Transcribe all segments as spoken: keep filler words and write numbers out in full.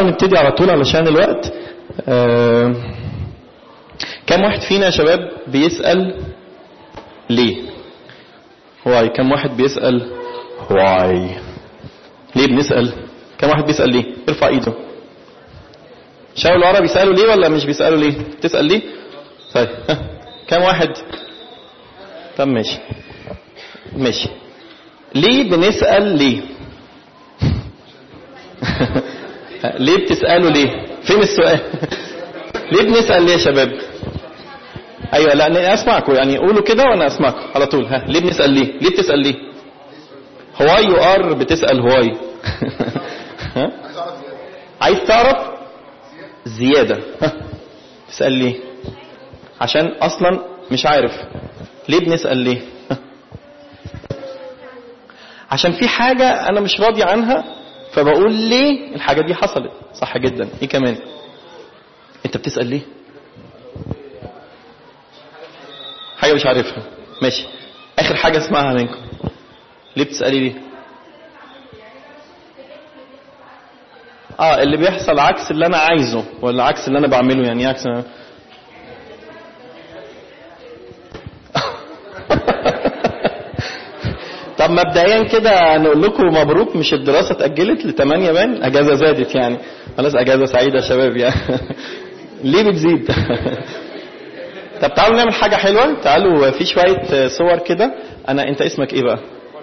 تعالوا نبتدي على طول علشان الوقت. آه كم واحد فينا يا شباب بيسأل ليه؟ واي. كم واحد بيسأل واي؟ ليه بنسأل؟ كم واحد بيسأل ليه؟ ارفع ايده. شاول ورا بيسألوا ليه ولا مش بيسألوا ليه؟ تسأل ليه؟ طيب كم واحد؟ طب ماشي ماشي. ليه بنسأل ليه؟ ليه بتسألوا ليه؟ فين السؤال؟ ليه بنسأل ليه يا شباب؟ ايوه لا اسمعكم يعني قولوا كده وانا اسمعكم على طول. ها ليه بنسأل ليه؟ ليه بتسأل ليه؟ هواي يو ار بتسأل هواي. ها عايز تعرف زيادة. ها تسأل ليه؟ عشان اصلا مش عارف. ليه بنسأل ليه؟ عشان في حاجة انا مش راضي عنها فبقول ليه الحاجة دي حصلت. صح جدا. ايه كمان؟ انت بتسأل ليه؟ حاجة مش عارفها. ماشي. اخر حاجة اسمعها منكم. ليه بتسألي ليه؟ اه اللي بيحصل عكس اللي انا عايزه ولا عكس اللي انا بعمله؟ يعني عكس أنا... طب مبدئيا كده نقول لكم مبروك، مش الدراسة اتأجلت لثمانية بان، اجازة زادت يعني خلاص. اجازة سعيدة يا شباب يعني. ليه بتزيد؟ طب تعالوا نعمل حاجة حلوة. تعالوا في شوية صور كده. انا انت اسمك ايه بقى؟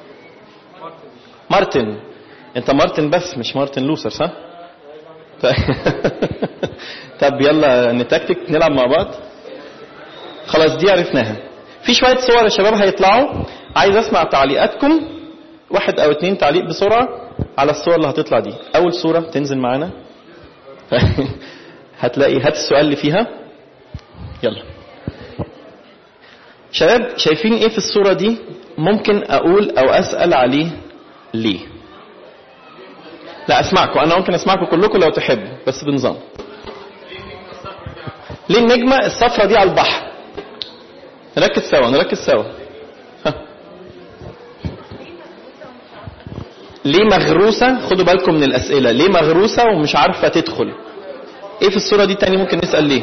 مارتن. انت مارتن بس مش مارتن لوثر صح؟ طب يلا نتكتك نلعب مع بعض. خلاص دي عرفناها. في شوية صور يا شباب هيطلعوا. عايز اسمع تعليقاتكم، واحد او اتنين تعليق بسرعة على الصور اللي هتطلع دي. اول صورة تنزل معانا هتلاقي هات السؤال اللي فيها. يلا شباب شايفين ايه في الصورة دي ممكن اقول او اسأل عليه ليه؟ لا اسمعكم، انا ممكن اسمعكم كلكم لو تحبوا بس بنظام. ليه النجمة الصفرة دي على البحر؟ نركز سوا نركز سوا. ها. ليه مغروسة؟ خدوا بالكم من الاسئلة. ليه مغروسة ومش عارفة تدخل؟ ايه في الصورة دي تاني ممكن نسأل ليه؟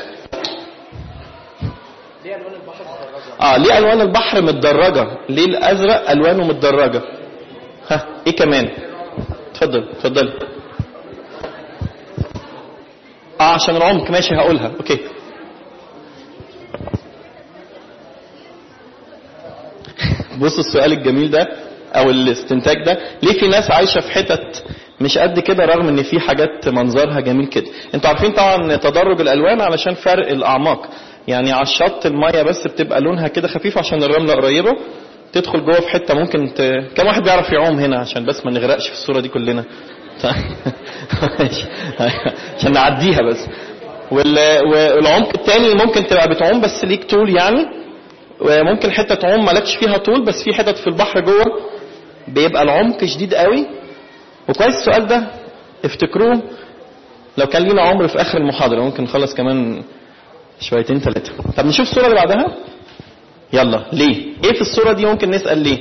اه ليه الوان البحر متدرجة؟ ليه الازرق الوانه متدرجة؟ ها ايه كمان؟ اتفضل اتفضل. اه عشان العمق. ماشي هقولها. اوكي. بصوا السؤال الجميل ده او الاستنتاج ده. ليه في ناس عايشة في حتت مش قد كده رغم ان في حاجات منظرها جميل كده؟ انتوا عارفين طبعا تدرج الالوان علشان فرق الاعماق. يعني على الشط المية بس بتبقى لونها كده خفيف عشان الرملة قريبة، تدخل جوه في حتة ممكن ت... كم واحد بيعرف يعوم هنا عشان بس ما نغرقش في الصورة دي كلنا؟ عشان نعديها بس. والعمق التاني ممكن تبقى بتعوم بس ليك طول يعني، وممكن حتة تعوم مالكش فيها طول بس في حتت في البحر جوه بيبقى العمق شديد قوي. وكويس السؤال ده افتكروه لو كان لينا عمر في اخر المحاضرة ممكن نخلص كمان شويتين ثلاثة. طب نشوف الصورة اللي بعدها. يلا ليه؟ ايه في الصورة دي ممكن نسأل ليه؟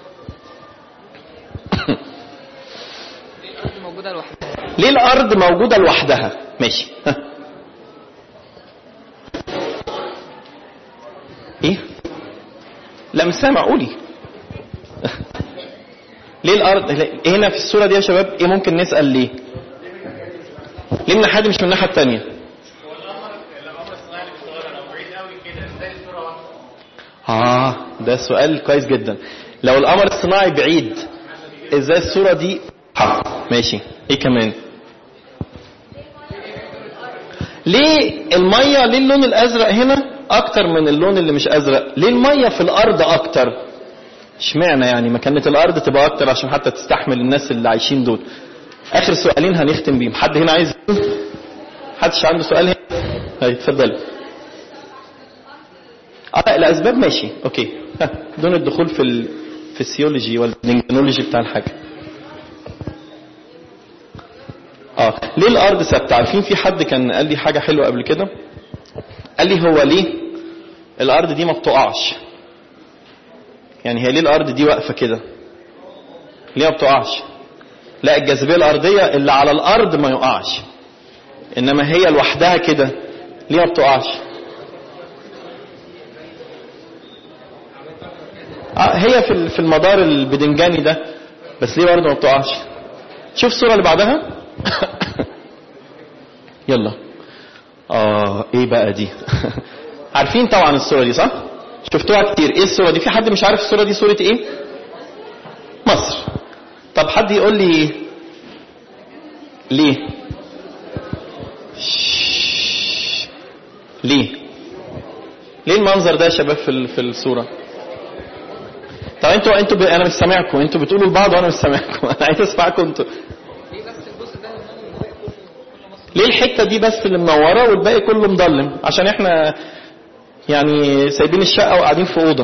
ليه الارض موجودة لوحدها؟ ماشي. ايه؟ لا مش سامع قولي. ليه الارض هنا في الصورة دي يا شباب؟ ايه ممكن نسأل ليه؟ ليه من ناحية مش من الناحية التانية؟ اه ده سؤال كويس جدا. لو القمر الصناعي بعيد ازاي الصورة دي؟ ماشي. ايه كمان؟ ليه المية ليه اللون الازرق هنا اكتر من اللون اللي مش ازرق؟ ليه المية في الارض اكتر؟ اشمعنى يعني ما كانت الارض تبقى اكتر عشان حتى تستحمل الناس اللي عايشين دول؟ اخر سؤالين هنختم بيهم. حد هنا عايز؟ حدش عنده سؤال هنا؟ هاي اتفضل. اه الاسباب ماشي اوكي دون الدخول في ال... في السيولوجي والنيولوجي بتاع الحاجه. اه ليه الارض ثابته؟ عارفين في حد كان قال لي حاجه حلوه قبل كده، قال لي هو ليه الارض دي ما بتقعش؟ يعني هي ليه الارض دي واقفه كده؟ ليه ما بتقعش؟ لا الجاذبيه الارضيه اللي على الارض ما يقعش، انما هي لوحدها كده ليه ما بتقعش؟ اه هي في في المدار البدنجاني ده، بس ليه برضه ما بتقعش؟ شوف الصوره اللي بعدها. يلا اه ايه بقى دي؟ عارفين طبعا الصوره دي صح؟ شفتوها كتير. ايه الصوره دي؟ في حد مش عارف الصوره دي صوره ايه؟ مصر. طب حد يقول لي ليه؟ ليه ليه المنظر ده يا شباب في في الصوره؟ طب انتوا انتوا ب... انا مش سامعكم، انتوا بتقولوا لبعض وانا مش سامعكم. انا عايز اسمعكم انتوا. ليه الحته دي بس اللي منوره والباقي كله مضلم؟ عشان احنا يعني سايبين الشقه وقاعدين في اوضه.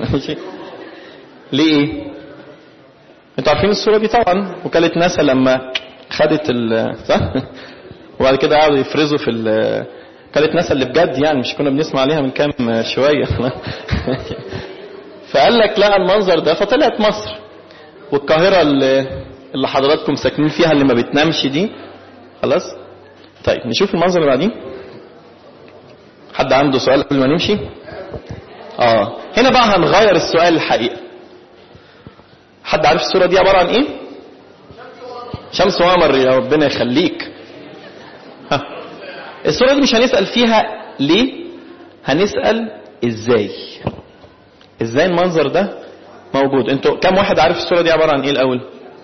ليه ايه؟ انتوا عارفين الصوره دي طبعا، وكاله ناسا لما خدت ال صح؟ وبعد كده قعدوا يفرزوا في ال وكاله ناسا اللي بجد يعني، مش كنا بنسمع عليها من كام شويه. فقال لك لا المنظر ده، فطلعت مصر والقاهره اللي, اللي حضراتكم ساكنين فيها اللي ما بتنامش دي. خلاص طيب نشوف المنظر اللي بعدين. حد عنده سؤال قبل ما نمشي؟ اه هنا بقى هنغير السؤال الحقيقه. حد عارف الصوره دي عباره عن ايه؟ شمس وقمر. يا ربنا يخليك. ها الصوره دي مش هنسال فيها ليه، هنسال ازاي. ازاي المنظر ده موجود؟ انتوا كم واحد عارف الصوره دي عباره عن ايه الاول؟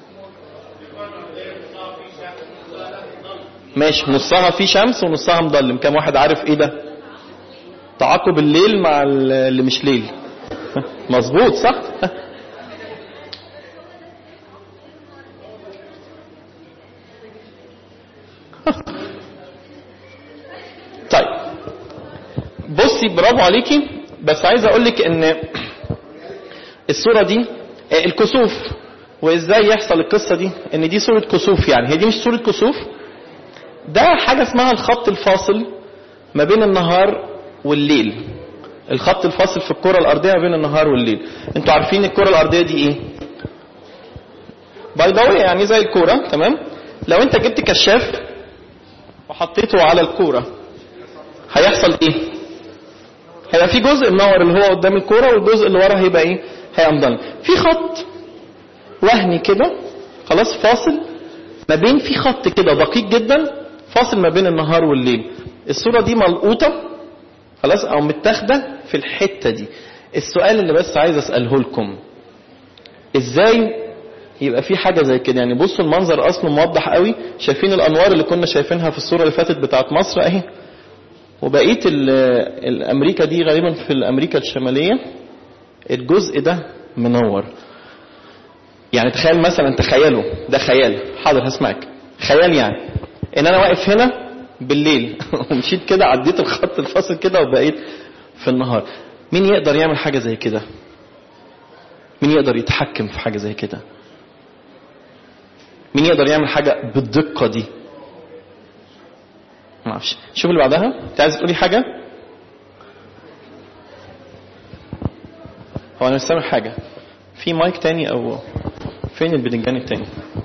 ماشي، نصها فيه شمس ونصها مظلم. كم واحد عارف ايه ده؟ تعاقب الليل مع اللي مش ليل. مظبوط صح؟ طيب بصي برافو عليكي. بس عايز اقول لك ان الصوره دي الكسوف، وازاي يحصل القصه دي ان دي صوره كسوف. يعني هي دي مش صوره كسوف، ده حاجه اسمها الخط الفاصل ما بين النهار والليل. الخط الفاصل في الكره الارضيه ما بين النهار والليل. انتوا عارفين الكره الارضيه دي ايه؟ بيضاويه يعني زي الكوره تمام. لو انت جبت كشاف وحطيته على الكوره هيحصل ايه؟ هيبقى في جزء منور اللي هو قدام الكوره، والجزء اللي ورا هيبقى ايه؟ هيبقى مضلم. في خط وهمي كده خلاص فاصل ما بين، في خط كده دقيق جدا فاصل ما بين النهار والليل. الصوره دي ملقوطه خلاص او متاخده في الحته دي. السؤال اللي بس عايز اساله لكم، ازاي يبقى في حاجه زي كده؟ يعني بصوا المنظر اصلا موضح قوي. شايفين الانوار اللي كنا شايفينها في الصوره اللي فاتت بتاعت مصر اهي، وبقيه الامريكا دي غالبا في الامريكا الشماليه الجزء ده منور. يعني تخيل مثلا، تخيلوا ده خيال، حاضر هسمعك، خيال يعني ان انا واقف هنا بالليل ومشيت كده عديت الخط الفاصل كده وبقيت في النهار. مين يقدر يعمل حاجه زي كده؟ مين يقدر يتحكم في حاجه زي كده؟ مين يقدر يعمل حاجه بالدقه دي؟ ما اعرفش. شوف اللي بعدها. انت عايز تقولي حاجه؟ هو انا مش سامع حاجه. في مايك تاني او فين البدنجان التاني؟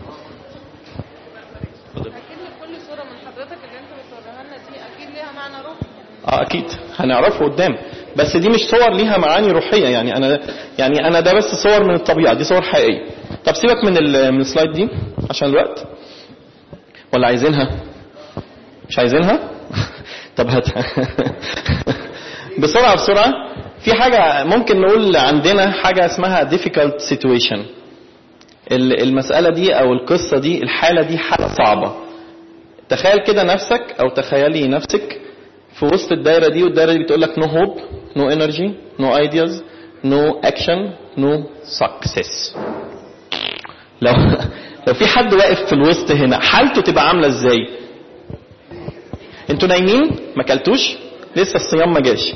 اكيد كل صوره من حضرتك اللي انت بتصورها لنا دي اكيد ليها معنى روحي. اه اكيد هنعرفه قدام، بس دي مش صور ليها معاني روحيه. يعني انا يعني انا ده بس صور من الطبيعه، دي صور حقيقيه. طب سيبك من من السلايد دي عشان الوقت، ولا عايزينها؟ مش عايزينها؟ طب هاتها. بسرعه بسرعه. في حاجه ممكن نقول عندنا حاجه اسمها difficult situation. المساله دي او القصه دي الحاله دي حاله صعبه. تخيل كده نفسك او تخيلي نفسك في وسط الدايره دي، والدايره دي بتقول لك no hope, no energy, no ideas, no action, no success. لو لو في حد واقف في الوسط هنا حالته تبقى عامله ازاي؟ انتوا نايمين ما اكلتوش لسه، الصيام ما جاش،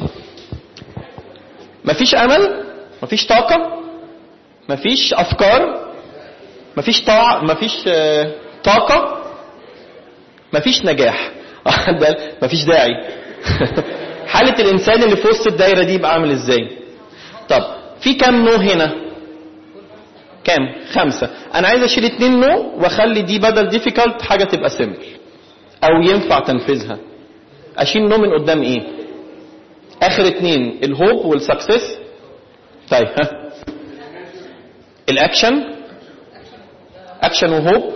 مفيش امل، مفيش طاقه، مفيش افكار، مفيش طاعه، مفيش طاقه، مفيش نجاح. مفيش داعي. حاله الانسان اللي في وسط الدايره دي يبقى عامل ازاي؟ طب في كام نو هنا؟ كام؟ خمسة. انا عايز اشيل اتنين نو واخلي دي بدل difficult حاجة تبقى simple او ينفع تنفيذها. اشيل نو من قدام ايه؟ اخر اتنين الهوب والسكسس. طيب ها الاكشن، اكشن وهوب،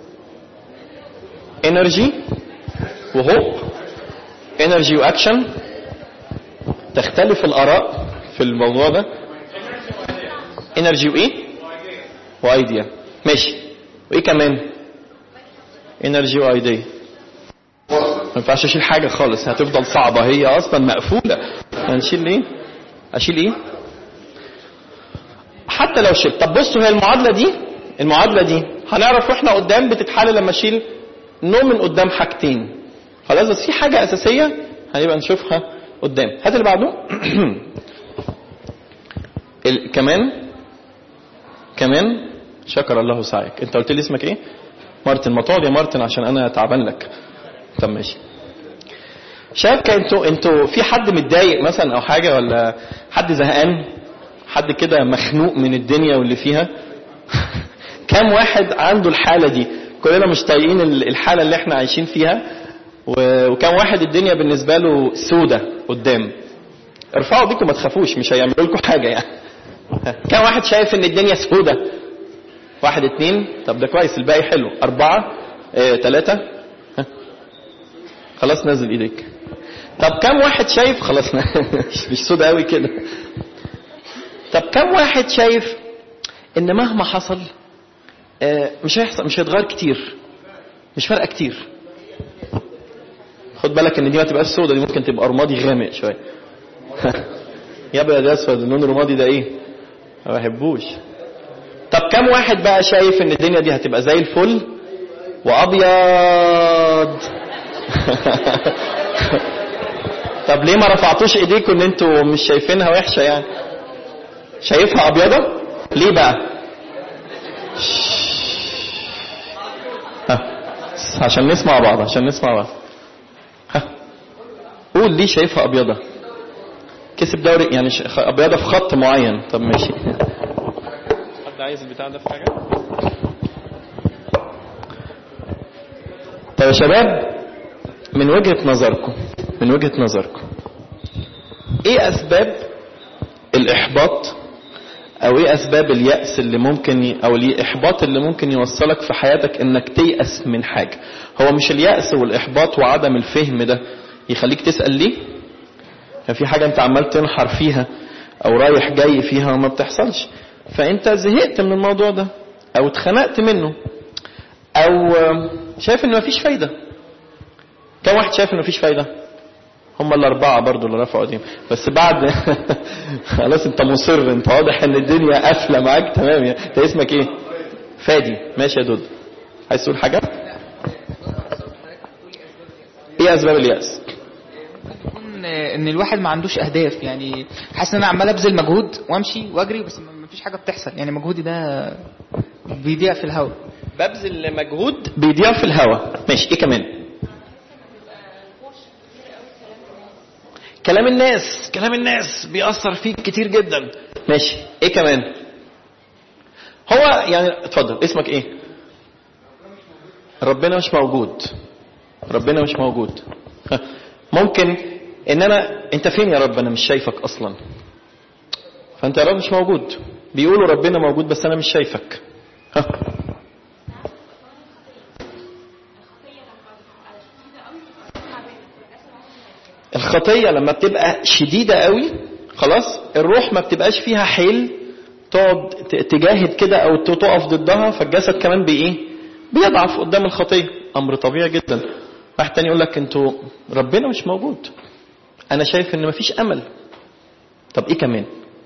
انرجي وهوب، انرجي واكشن. تختلف الاراء في الموضوع ده. انرجي وايه؟ وايديا. ماشي. وايه كمان؟ انرجي وايديا. ما ينفعش اشيل حاجه خالص، هتفضل صعبه، هي اصلا مقفوله. هنشيل ايه؟ اشيل ايه؟ حتى لو شلت. طب بصوا، هي المعادله دي المعادله دي هنعرف واحنا قدام بتتحل لما اشيل نو من قدام حاجتين. خلاص، بس في حاجه اساسيه هنبقى نشوفها قدام. هات اللي بعده. ال... كمان كمان شكر الله سعيك. انت قلت لي اسمك ايه؟ مارتن. ما تقعد يا مارتن عشان انا تعبان لك. طب ماشي. شايف انتوا انتوا في حد متضايق مثلا او حاجه، ولا حد زهقان، حد كده مخنوق من الدنيا واللي فيها؟ كم واحد عنده الحاله دي؟ كلنا مش طايقين الحاله اللي احنا عايشين فيها. وكم واحد الدنيا بالنسبه له سودة قدام؟ ارفعوا بيكم، ما تخافوش، مش هيعملوا لكم حاجه يعني. كم واحد شايف ان الدنيا سودة؟ واحد اتنين. طب ده كويس، الباقي حلو. اربعة اه تلاتة. خلاص نزل ايديك. طب كم واحد شايف خلاص مش سودة قوي كده. طب كم واحد شايف ان مهما حصل اه مش هيحصل، مش هيتغير كتير، مش فارقه كتير؟ خد بالك ان دي ما تبقاش سودة، دي ممكن تبقى رمادي غامق شويه. يا ابيض يا اسود، اللون الرمادي ده ايه؟ ما بحبوش. طب كم واحد بقى شايف ان الدنيا دي هتبقى زي الفل وابيض؟ طب ليه ما رفعتوش ايديكم ان انتوا مش شايفينها وحشه يعني؟ شايفها ابيضه ليه بقى؟ ها عشان نسمع بعض، عشان نسمع بعض. ها قول ليه شايفها ابيضه؟ كسب دوري يعني ابيضه في خط معين. طب ماشي. حد عايز البتاع ده في حاجه؟ طب يا شباب، من وجهة نظركم من وجهة نظركم ايه اسباب الاحباط، او ايه اسباب اليأس اللي ممكن ي... او الاحباط اللي ممكن يوصلك في حياتك انك تيأس من حاجة؟ هو مش اليأس والاحباط وعدم الفهم ده يخليك تسأل ليه؟ يعني في حاجة انت عمال تنحر فيها او رايح جاي فيها وما بتحصلش، فانت زهقت من الموضوع ده او اتخنقت منه، او شايف انه مفيش فايدة. كم واحد شايف انه مفيش فايدة؟ هم الاربعة برضو اللي رفعوا ايديهم، بس بعد خلاص انت مصر، انت واضح ان الدنيا قافلة معاك تمام. يعني انت اسمك ايه؟ فادي. ماشي يا دود، عايز تقول حاجة؟ ايه اسباب اليأس؟ ان الواحد ما عندوش اهداف، يعني حاسس ان انا عمال ابذل مجهود وامشي واجري بس ما فيش حاجه بتحصل، يعني مجهودي ده بيضيع في الهواء. ببذل مجهود بيضيع في الهواء. ماشي. ايه كمان؟ كلام الناس كلام الناس بيأثر فيك كتير جدا. ماشي. ايه كمان؟ هو يعني اتفضل، اسمك ايه؟ ربنا مش موجود. ربنا مش موجود. ممكن ان انا انت فين يا رب؟ انا مش شايفك اصلا. فانت يا رب مش موجود. بيقولوا ربنا موجود بس انا مش شايفك. ها الخطية لما بتبقى شديدة قوي خلاص الروح ما بتبقاش فيها حيل تقعد تجاهد كده او تقف ضدها، فالجسد كمان بايه؟ بيضعف قدام الخطية. امر طبيعي جدا. واحد تاني يقول لك انتوا ربنا مش موجود، انا شايف ان مفيش امل. طب ايه كمان؟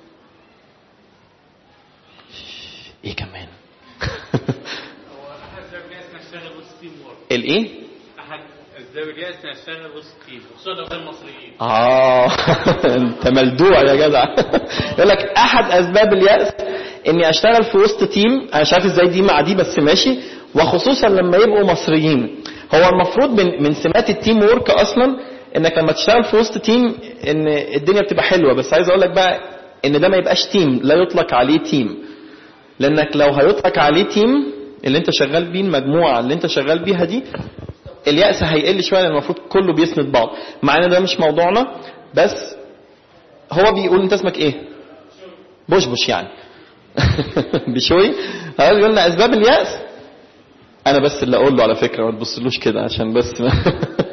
ايه كمان؟ هو احد اسباب الياس نشتغل وسط تيم وورك. الايه؟ احد اسباب الياس نشتغل وسط تيم، خصوصا لو كانوا مصريين. اه انت ملدوع يا جدع. يقول لك احد اسباب الياس اني اشتغل في وسط تيم، انا مش عارف ازاي دي مع دي بس ماشي، وخصوصا لما يبقوا مصريين. هو المفروض من من سمات التيم وورك اصلا انك لما تشتغل في وسط تيم ان الدنيا بتبقى حلوه، بس عايز اقول لك بقى ان ده ما يبقاش تيم، لا يطلق عليه تيم. لانك لو هيطلق عليه تيم اللي انت شغال بيه، المجموعه اللي انت شغال بيها دي، اليأس هيقل شويه لان المفروض كله بيسند بعض. مع ان ده مش موضوعنا، بس هو بيقول انت اسمك ايه؟ بوشبوش يعني. بشوي هذا بيقول لنا اسباب اليأس. انا بس اللي اقول له على فكره، ما تبصلوش كده عشان بس ما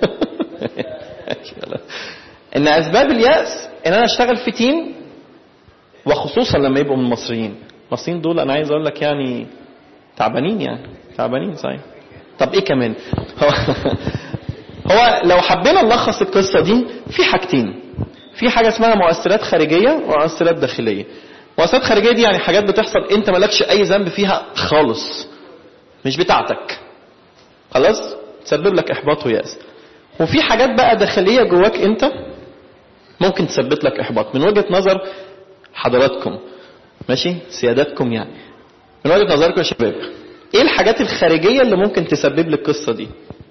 ان اسباب اليأس ان انا اشتغل في تيم، وخصوصا لما يبقوا من المصريين. المصريين دول انا عايز اقول لك يعني تعبانين، يعني تعبانين صحيح. طب ايه كمان؟ هو, هو لو حبينا نلخص القصه دي في حاجتين. في حاجه اسمها مؤثرات خارجيه ومؤثرات داخليه. مؤثرات خارجيه دي يعني حاجات بتحصل انت مالكش اي ذنب فيها خالص، مش بتاعتك، خلاص تسبب لك احباط ويأس. وفي حاجات بقى داخليه جواك انت ممكن تسبب لك احباط من وجهه نظر حضراتكم، ماشي، سياداتكم يعني. من وجهه نظركم يا شباب، ايه الحاجات الخارجيه اللي ممكن تسبب لك القصه دي؟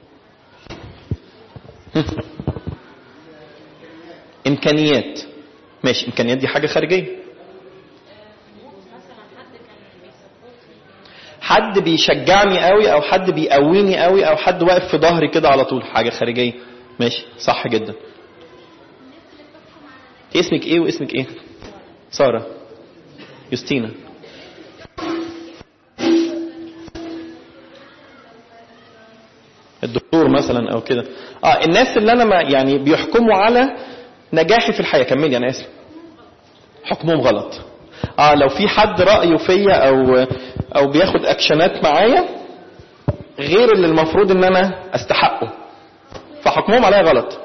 امكانيات، ماشي، امكانيات دي حاجه خارجيه. حد بيشجعني قوي، او حد بيقويني قوي، او حد واقف في ظهري كده على طول، حاجه خارجيه، ماشي، صح جدا. اسمك ايه واسمك ايه؟ ساره، يوستينا. الدكتور مثلا او كده. اه الناس اللي انا ما يعني بيحكموا على نجاحي في الحياه. كملي انا اسف. حكمهم غلط. اه لو في حد رايه فيا او او بياخد اكشنات معايا غير اللي المفروض ان انا استحقه، فحكمهم عليا غلط.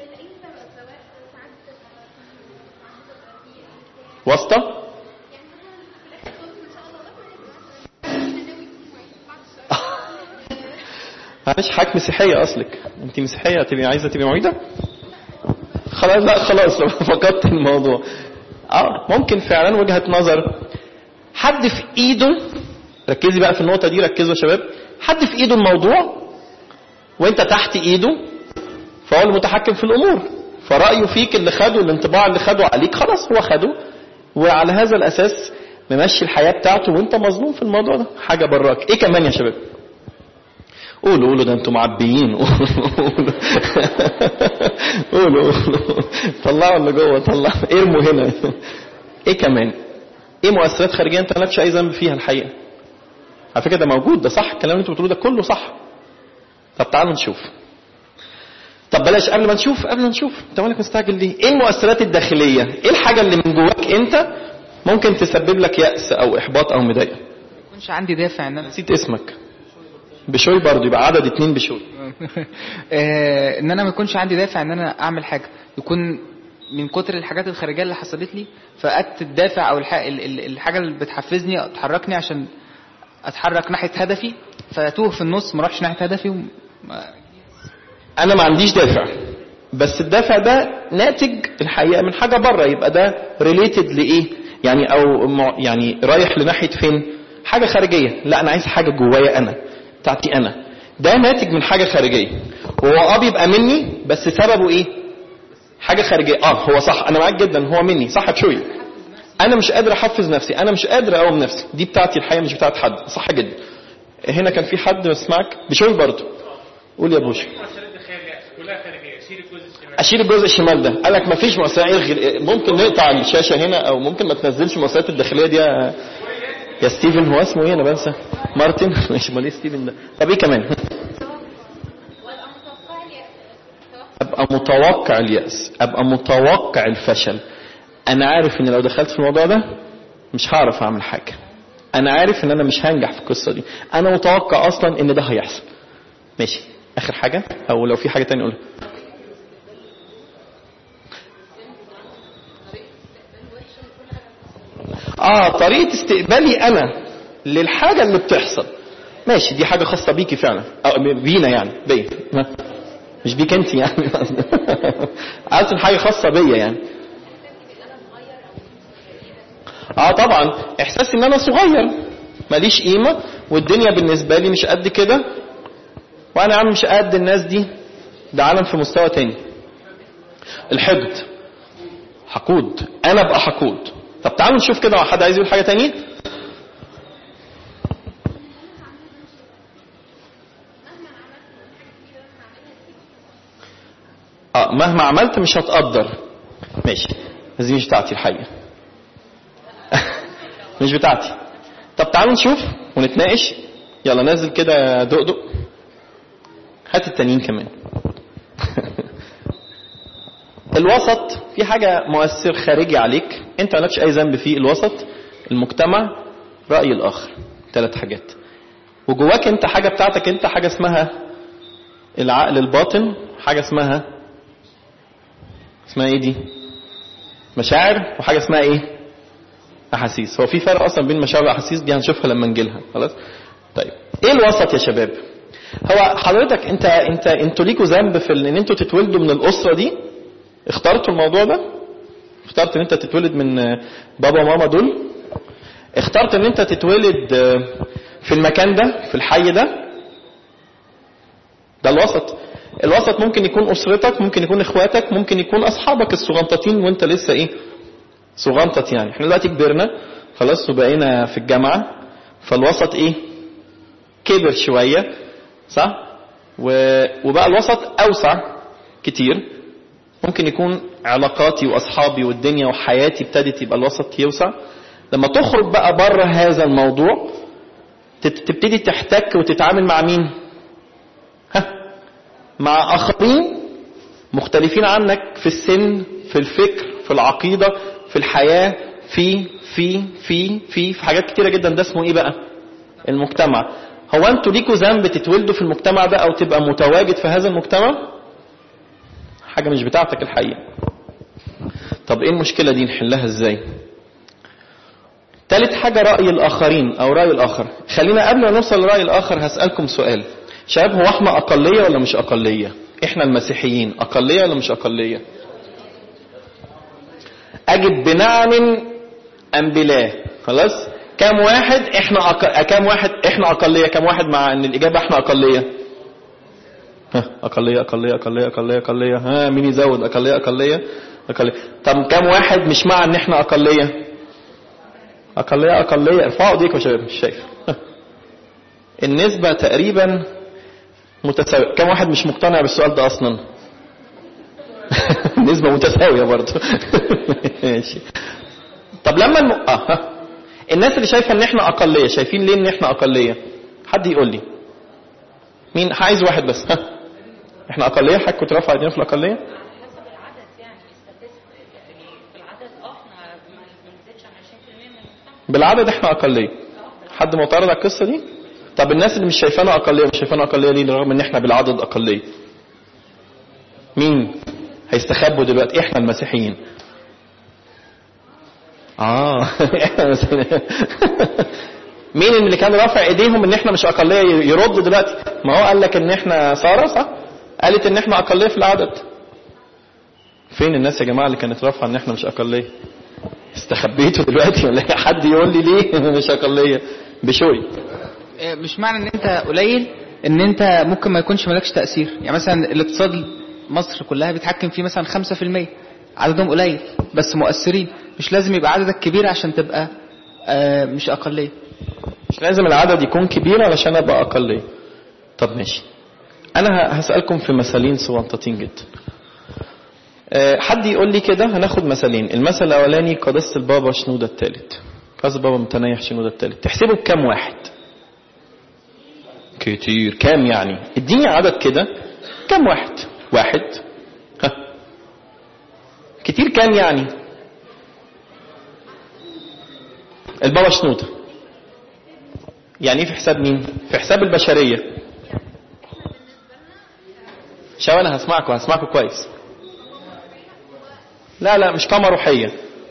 واسطه. مش حاجة مسيحية أصلك، أنت مسيحية تبقي عايزة تبقي معيدة؟ خلاص لا خلاص فقدت الموضوع. اه ممكن فعلا وجهة نظر حد في إيده. ركزي بقى في النقطة دي، ركزوا يا شباب. حد في إيده الموضوع وأنت تحت إيده، فهو المتحكم في الأمور، فرأيه فيك اللي خده، الانطباع اللي خده عليك خلاص هو خده، وعلى هذا الأساس ممشي الحياة بتاعته، وأنت مظلوم في الموضوع ده. حاجة براك. إيه كمان يا شباب؟ قولوا قولوا، ده انتوا معبيين. قولوا قولوا قولوا، طلعوا اللي جوه، طلعوا، ارموا هنا. ايه كمان؟ ايه مؤثرات خارجيه انت مالكش اي ذنب فيها الحقيقه؟ على فكره ده موجود، ده صح، الكلام اللي انتوا بتقولوه ده كله صح. طب تعالوا نشوف. طب بلاش، قبل ما نشوف قبل ما نشوف انت مالك مستعجل ليه؟ ايه المؤثرات الداخليه؟ ايه الحاجه اللي من جواك انت ممكن تسبب لك يأس او احباط او مضايقه؟ ما يكونش عندي دافع ان انا نسيت اسمك. بشوي برضو، يبقى عدد اتنين بشوي. آه ان انا ما يكونش عندي دافع ان انا اعمل حاجه، يكون من كتر الحاجات الخارجيه اللي حصلت لي فقدت الدافع او الحاجه اللي بتحفزني تحركني عشان اتحرك ناحيه هدفي، فتوه في النص ما اروحش ناحيه هدفي وما... انا ما عنديش دافع، بس الدافع ده ناتج الحقيقه من حاجه بره، يبقى ده ريليتد لايه يعني، او يعني رايح لناحيه فين؟ حاجه خارجيه. لا انا عايز حاجه جوايا انا بتاعتي انا، ده ناتج من حاجه خارجيه، وهو اه بيبقى مني، بس سببه ايه؟ حاجه خارجيه. اه هو صح، انا معاك جدا، هو مني صح بشوي. انا مش قادر احفز نفسي، انا مش قادر اقوم نفسي، دي بتاعتي الحقيقه مش بتاعت حد، صح جدا. هنا كان في حد بسمعك بشوي برضه. قول يا بوش. اشيل الجزء الشمال ده. قال لك مفيش مؤثرات. ممكن نقطع الشاشه هنا، او ممكن ما تنزلش المؤثرات الداخليه دي يا يا ستيفن. هو اسمه ايه؟ انا بنسى. مارتن. مش مالي ستيفن ده. طب ايه كمان؟ ابقى متوقع اليأس، ابقى متوقع الفشل. انا عارف ان لو دخلت في الموضوع ده مش هعرف اعمل حاجه، انا عارف ان انا مش هنجح في القصه دي، انا متوقع اصلا ان ده هيحصل. ماشي، اخر حاجه، او لو في حاجه تانية قولها. اه طريقه استقبالي انا للحاجه اللي بتحصل. ماشي، دي حاجه خاصه بيكي فعلا، أو بينا يعني، بيا مش بيك انت يعني. عايز حاجه خاصه بيا يعني. اه طبعا احساس ان انا صغير ماليش قيمه، والدنيا بالنسبه لي مش قد كده، وانا عم مش قد الناس دي، ده عالم في مستوى تاني. الحقد، حقود، انا ابقى حقود. طب تعالوا نشوف كده، حد عايز يقول حاجه تانية؟ اه مهما عملت مش هتقدر. ماشي، بس دي مش بتاعتي الحقيقة. مش بتاعتي. طب تعالوا نشوف ونتناقش. يلا نازل كده دقدق. هات التانيين كمان. الوسط في حاجة مؤثر خارجي عليك انت مالكش اي ذنب فيه. الوسط، المجتمع، رأي الاخر. ثلاث حاجات. وجواك انت حاجة بتاعتك انت، حاجة اسمها العقل الباطن، حاجة اسمها اسمها ايه دي؟ مشاعر، وحاجة اسمها ايه؟ احاسيس. هو في فرق اصلا بين مشاعر واحاسيس؟ دي هنشوفها لما نجيلها. خلاص. طيب ايه الوسط يا شباب؟ هو حضرتك انت انت انتوا ليكوا ذنب في ان انتوا تتولدوا من الاسره دي؟ اخترتوا الموضوع ده؟ اخترت ان انت تتولد من بابا وماما دول؟ اخترت ان انت تتولد في المكان ده، في الحي ده؟ ده الوسط. الوسط ممكن يكون اسرتك، ممكن يكون اخواتك، ممكن يكون اصحابك الصغنطتين وانت لسه ايه صغنطت. يعني احنا دلوقتي كبرنا خلاص وبقينا في الجامعه، فالوسط ايه كبر شويه، صح؟ وبقى الوسط اوسع كتير. ممكن يكون علاقاتي واصحابي والدنيا وحياتي ابتدت يبقى الوسط يوسع. لما تخرج بقى بره هذا الموضوع تبتدي تحتك وتتعامل مع مين؟ ها؟ مع اخرين مختلفين عنك في السن، في الفكر، في العقيدة، في الحياة، في في في في في حاجات كتيرة جدا. ده اسمه ايه بقى؟ المجتمع. هو انتوا ليكوا ذنب تتولدوا في المجتمع ده او تبقى متواجد في هذا المجتمع؟ حاجة مش بتاعتك الحقيقة. طب ايه المشكلة دي نحلها ازاي؟ ثالث حاجة رأي الآخرين أو رأي الآخر. خلينا قبل ما نوصل لرأي الآخر هسألكم سؤال. شباب، هو احنا أقلية ولا مش أقلية؟ احنا المسيحيين أقلية ولا مش أقلية؟ أجب بنعم أم بلا؟ خلاص. كم واحد احنا أق... كم واحد احنا أقلية؟ كم واحد مع ان الإجابة احنا أقلية؟ ها أقلية أقلية أقلية أقلية أقلية. ها مين يزود؟ أقلية أقلية أقلية. طب كم واحد مش مع ان احنا أقلية؟ أقلية أقلية. ارفعوا ايديكم يا شباب. مش شايف. النسبة تقريبا متساوية. كم واحد مش مقتنع بالسؤال ده أصلا؟ نسبة متساوية برضو. ماشي. طب لما الم... آه. الناس اللي شايفة ان احنا أقلية شايفين ليه ان احنا أقلية؟ حد يقول لي مين؟ عايز واحد بس. ها احنا أقلية؟ حد كنت رافع ايدينا في الأقلية؟ بالعدد احنا أقلية. حد معترض على القصة دي؟ طب الناس اللي مش شايفانا أقلية مش شايفانا أقلية ليه رغم ان احنا بالعدد أقلية؟ مين هيستخبوا دلوقتي؟ احنا المسيحيين. اه احنا المسيحيين. مين اللي كان رافع ايديهم ان احنا مش أقلية يرد دلوقتي؟ ما هو قال لك ان احنا سارة، صح؟ قالت ان احنا أقلية في العدد. فين الناس يا جماعة اللي كانت رافعة ان احنا مش أقلية؟ استخبيتوا دلوقتي ولا حد يقول لي ليه مش أقلية؟ بشوي. مش معنى ان انت قليل ان انت ممكن ما يكونش مالكش تأثير. يعني مثلا الاقتصاد مصر كلها بيتحكم فيه مثلا خمسة في المية، عددهم قليل بس مؤثرين. مش لازم يبقى عددك كبير عشان تبقى مش أقلية. مش لازم العدد يكون كبير علشان ابقى أقلية. طب ماشي، انا هسألكم في مثالين صغنطتين جدا. حد يقول لي كده. هناخد مثالين. المثل الاولاني قداسة البابا شنودة الثالث. قداسة البابا متنيح شنودة الثالث. تحسبوا بكم واحد؟ كتير. كام يعني؟ اديني عدد كده. كم واحد؟ واحد. ها كتير. كام يعني؟ البابا شنودة يعني ايه في حساب مين؟ في حساب البشرية. شاو انا هسمعكم هسمعكم كويس. لا لا مش قامة روحية.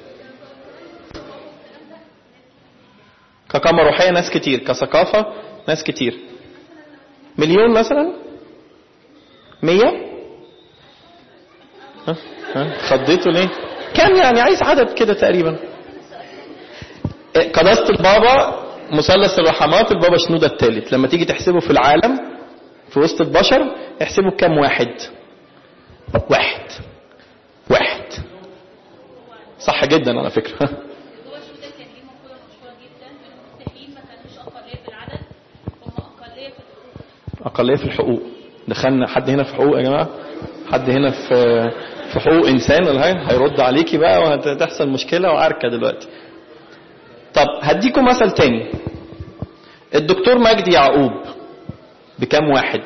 كقامة روحية ناس كتير، كثقافة ناس كتير. مليون مثلا؟ مية؟ ها ها خضيتوا ليه؟ كم يعني؟ عايز عدد كده تقريبا. قداسة البابا مثلث الرحمات البابا شنودة الثالث. لما تيجي تحسبه في العالم في وسط البشر احسبه كم واحد؟ واحد. واحد. صح جدا على فكرة. أقلية في الحقوق. دخلنا حد هنا في حقوق يا جماعة؟ حد هنا في في حقوق انسان ولا حاجه هيرد عليكي بقى وهتحصل مشكله وعركه دلوقتي. طب هديكم مثل تاني. الدكتور مجدي يعقوب بكام واحد؟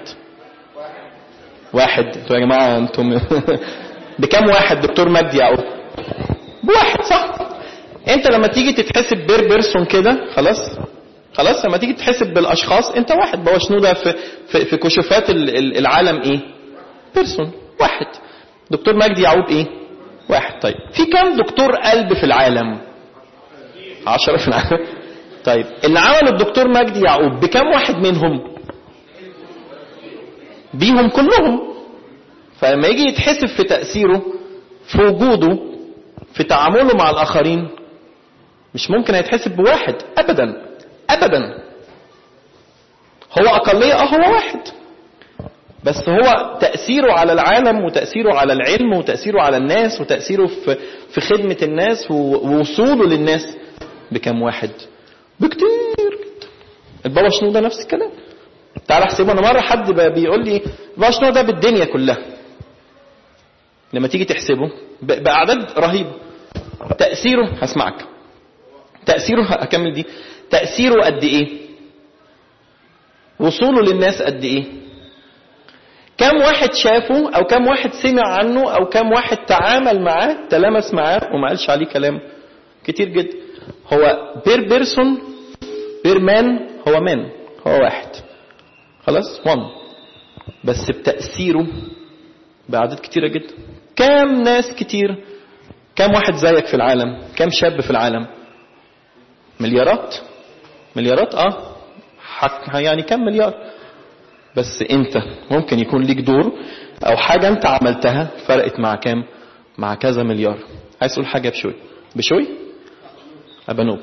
واحد. انتوا يا جماعه انتم بكام واحد دكتور مجدي يعقوب؟ بواحد صح. انت لما تيجي تتحسب بير بيرسون كده خلاص خلاص لما تيجي تحسب بالاشخاص انت واحد. بابا شنودة في في, في كشوفات العالم ايه؟ بيرسون واحد. دكتور مجدي يعقوب ايه؟ واحد. طيب في كام دكتور قلب في العالم؟ عشرة في العالم. طيب اللي عمله الدكتور مجدي يعقوب بكام واحد منهم؟ بيهم كلهم. فلما يجي يتحسب في تأثيره في وجوده في تعامله مع الآخرين مش ممكن هيتحسب بواحد أبدا أبدا. هو أقلية اه هو واحد بس هو تأثيره على العالم وتأثيره على العلم وتأثيره على الناس وتأثيره في في خدمة الناس ووصوله للناس بكم واحد؟ بكتير. البابا شنودة نفس الكلام. تعال احسبه. انا مرة حد بيقول لي البابا شنودة بالدنيا كلها لما تيجي تحسبه بأعداد رهيبة تأثيره هسمعك تأثيره هكمل دي تأثيره قد ايه؟ وصوله للناس قد ايه؟ كم واحد شافه او كم واحد سمع عنه او كم واحد تعامل معاه تلامس معاه وما قالش عليه كلام؟ كتير جدا. هو بير بيرسون بير مان هو مان هو واحد خلاص وان بس بتأثيره بأعداد كتيرة جدا. كم ناس كتير كم واحد زيك في العالم؟ كم شاب في العالم؟ مليارات مليارات اه يعني كم مليار. بس انت ممكن يكون ليك دور او حاجة انت عملتها فرقت مع كام؟ مع كذا مليار. عايز تقول حاجة بشوي بشوي ابانوب؟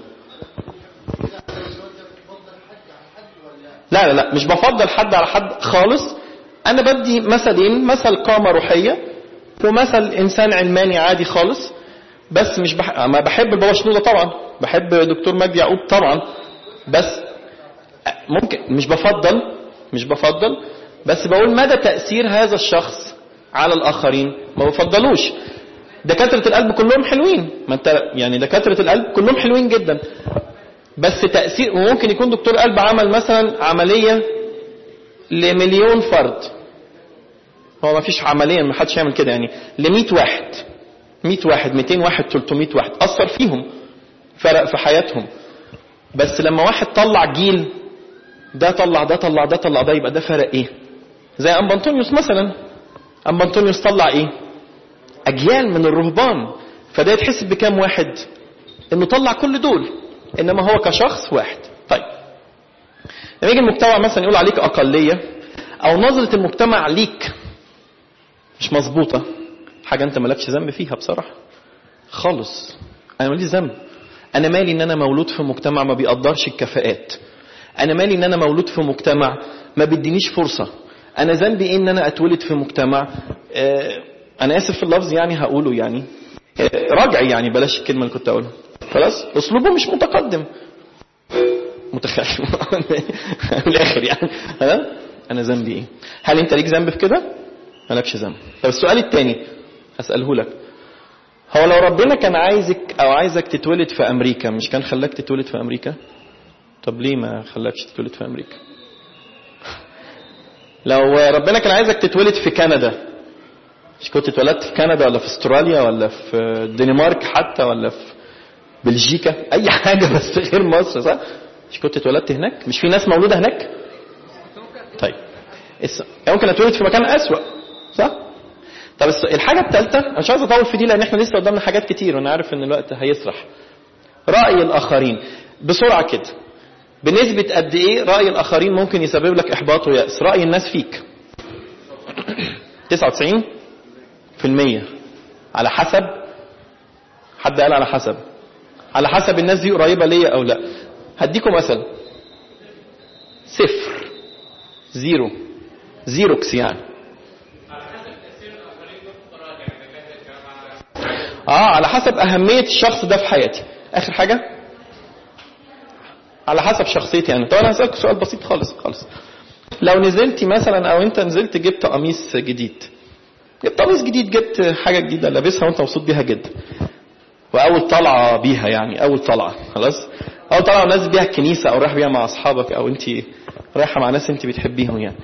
لا لا لا مش بفضل حد على حد خالص. انا بدي مثلين مثل قامة روحية ومثل انسان علماني عادي خالص. بس مش بح... ما بحب بابا شنودة طبعا بحب دكتور مجدي يعقوب طبعا بس ممكن مش بفضل مش بفضل بس بقول مدى تأثير هذا الشخص على الآخرين ما بفضلوش. دكاترة القلب كلهم حلوين ما انت يعني دكاترة القلب كلهم حلوين جدا بس تأثير وممكن يكون دكتور قلب عمل مثلا عملية لمليون فرد. هو ما فيش عملية ما حدش يعمل كده يعني لمئة واحد مئة واحد مئتين واحد ثلاثمئة واحد أثر فيهم فرق في حياتهم. بس لما واحد طلع جيل ده طلع ده طلع ده طلع ده يبقى ده فرق ايه؟ زي أنبا أنطونيوس مثلا. أنبا أنطونيوس طلع ايه؟ أجيال من الرهبان. فده يتحسب بكام واحد؟ انه طلع كل دول انما هو كشخص واحد. طيب لما يجي المجتمع مثلا يقول عليك أقلية او نظرة المجتمع ليك مش مظبوطة حاجة انت مالكش ذنب فيها بصراحة خالص. انا ماليش ذنب. انا مالي ان انا مولود في مجتمع ما بيقدرش الكفاءات. انا مالي ان انا مولود في مجتمع ما بيدينيش فرصة. انا ذنبي ايه ان انا اتولد في مجتمع آه انا اسف في اللفظ يعني هقوله يعني آه راجعي يعني بلاش الكلمة اللي كنت اقولها خلاص اسلوبه مش متقدم متخلف من الاخر يعني. انا ذنبي ايه؟ هل انت ليك ذنب في كده؟ مالكش ذنب. طب السؤال الثاني هسأله لك. هو لو ربنا كان عايزك او عايزك تتولد في امريكا مش كان خلاك تتولد في امريكا؟ طب ليه ما خلاكش تتولد في امريكا؟ لو ربنا كان عايزك تتولد في كندا مش كنت اتولدت في كندا ولا في استراليا ولا في الدنمارك حتى ولا في بلجيكا اي حاجة بس غير مصر صح؟ مش كنت اتولدت هناك؟ مش في ناس مولودة هناك؟ طيب ممكن اتولد في مكان اسوأ صح؟ طب الحاجة الثالثة انا مش عايز اطول في دي لان احنا لسه قدامنا حاجات كتير وانا عارف ان الوقت هيسرح. رأي الاخرين بسرعة كده بنسبة قد ايه رأي الاخرين ممكن يسبب لك احباط ويأس؟ رأي الناس فيك تسعة وتسعين في المية على حسب. حد قال على حسب على حسب الناس دي قريبة ليا او لا. هديكم مثل صفر زيرو زيروكس يعني اه على حسب اهمية الشخص ده في حياتي. اخر حاجة على حسب شخصيتي يعني. طب انا هسألك سؤال بسيط خالص خالص. لو نزلتي مثلا او انت نزلت جبت قميص جديد جبت قميص جديد، جبت حاجه جديده لابسها وانت مبسوط بيها جدا، واول طلعه بيها يعني اول طلعه خلاص، اول طلعه نازل بيها الكنيسه او رايح بيها مع اصحابك او انت رايحه مع ناس انت بتحبيهم يعني،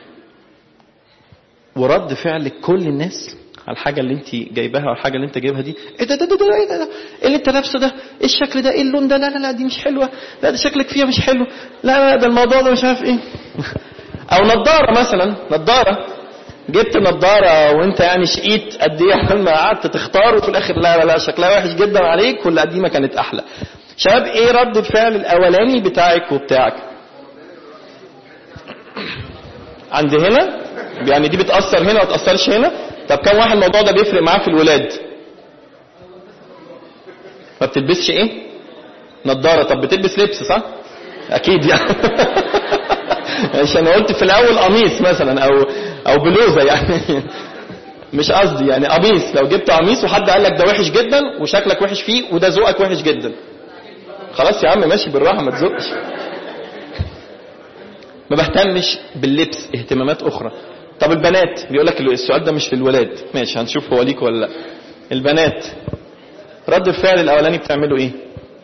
ورد فعل كل الناس على الحاجه اللي انت جايباها او الحاجه اللي انت جايبها دي، ايه ده ده ده ده ايه ده ايه اللي انت لابسه ده، ايه الشكل ده، ايه اللون ده، لا لا لا دي مش حلوه، لا ده شكلك فيها مش حلو، لا لا ده الموضوع ده مش عارف ايه. او نظاره مثلا، نظاره جبت نظاره وانت يعني شقيت قد ايه لما قعدت تختار وفي الاخر لا لا لا شكلها وحش جدا عليك واللي قديمه كانت احلى. شباب ايه رد الفعل الاولاني بتاعك وبتاعك؟ عند هنا يعني دي بتاثر هنا وما تاثرش هنا. طب كم واحد الموضوع ده بيفرق معاه في الولاد؟ ما بتلبسش ايه؟ نظاره. طب بتلبس لبس صح؟ اكيد يعني عشان قلت في الاول قميص مثلا او او بلوزه يعني مش قصدي يعني قميص. لو جبت قميص وحد قال لك ده وحش جدا وشكلك وحش فيه وده ذوقك وحش جدا، خلاص يا عم ماشي بالراحه ما تزقش. ما بهتمش باللبس، اهتمامات اخرى. طب البنات بيقول لك السؤال ده مش في الولاد، ماشي هنشوف هو ليك ولا لا. البنات رد الفعل الاولاني بتعملوا ايه؟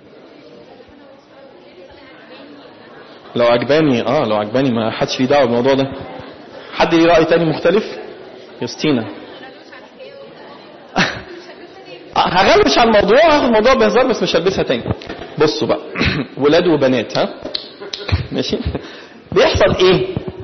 لو عجباني اه لو عجباني ما حدش ليه دعوه بالموضوع ده. حد ليه راي تاني مختلف؟ يوستينا هغلش على الموضوع، هاخد الموضوع بهزار بس مش هلبسها تاني. بصوا بقى ولاد وبنات ها ماشي. بيحصل ايه؟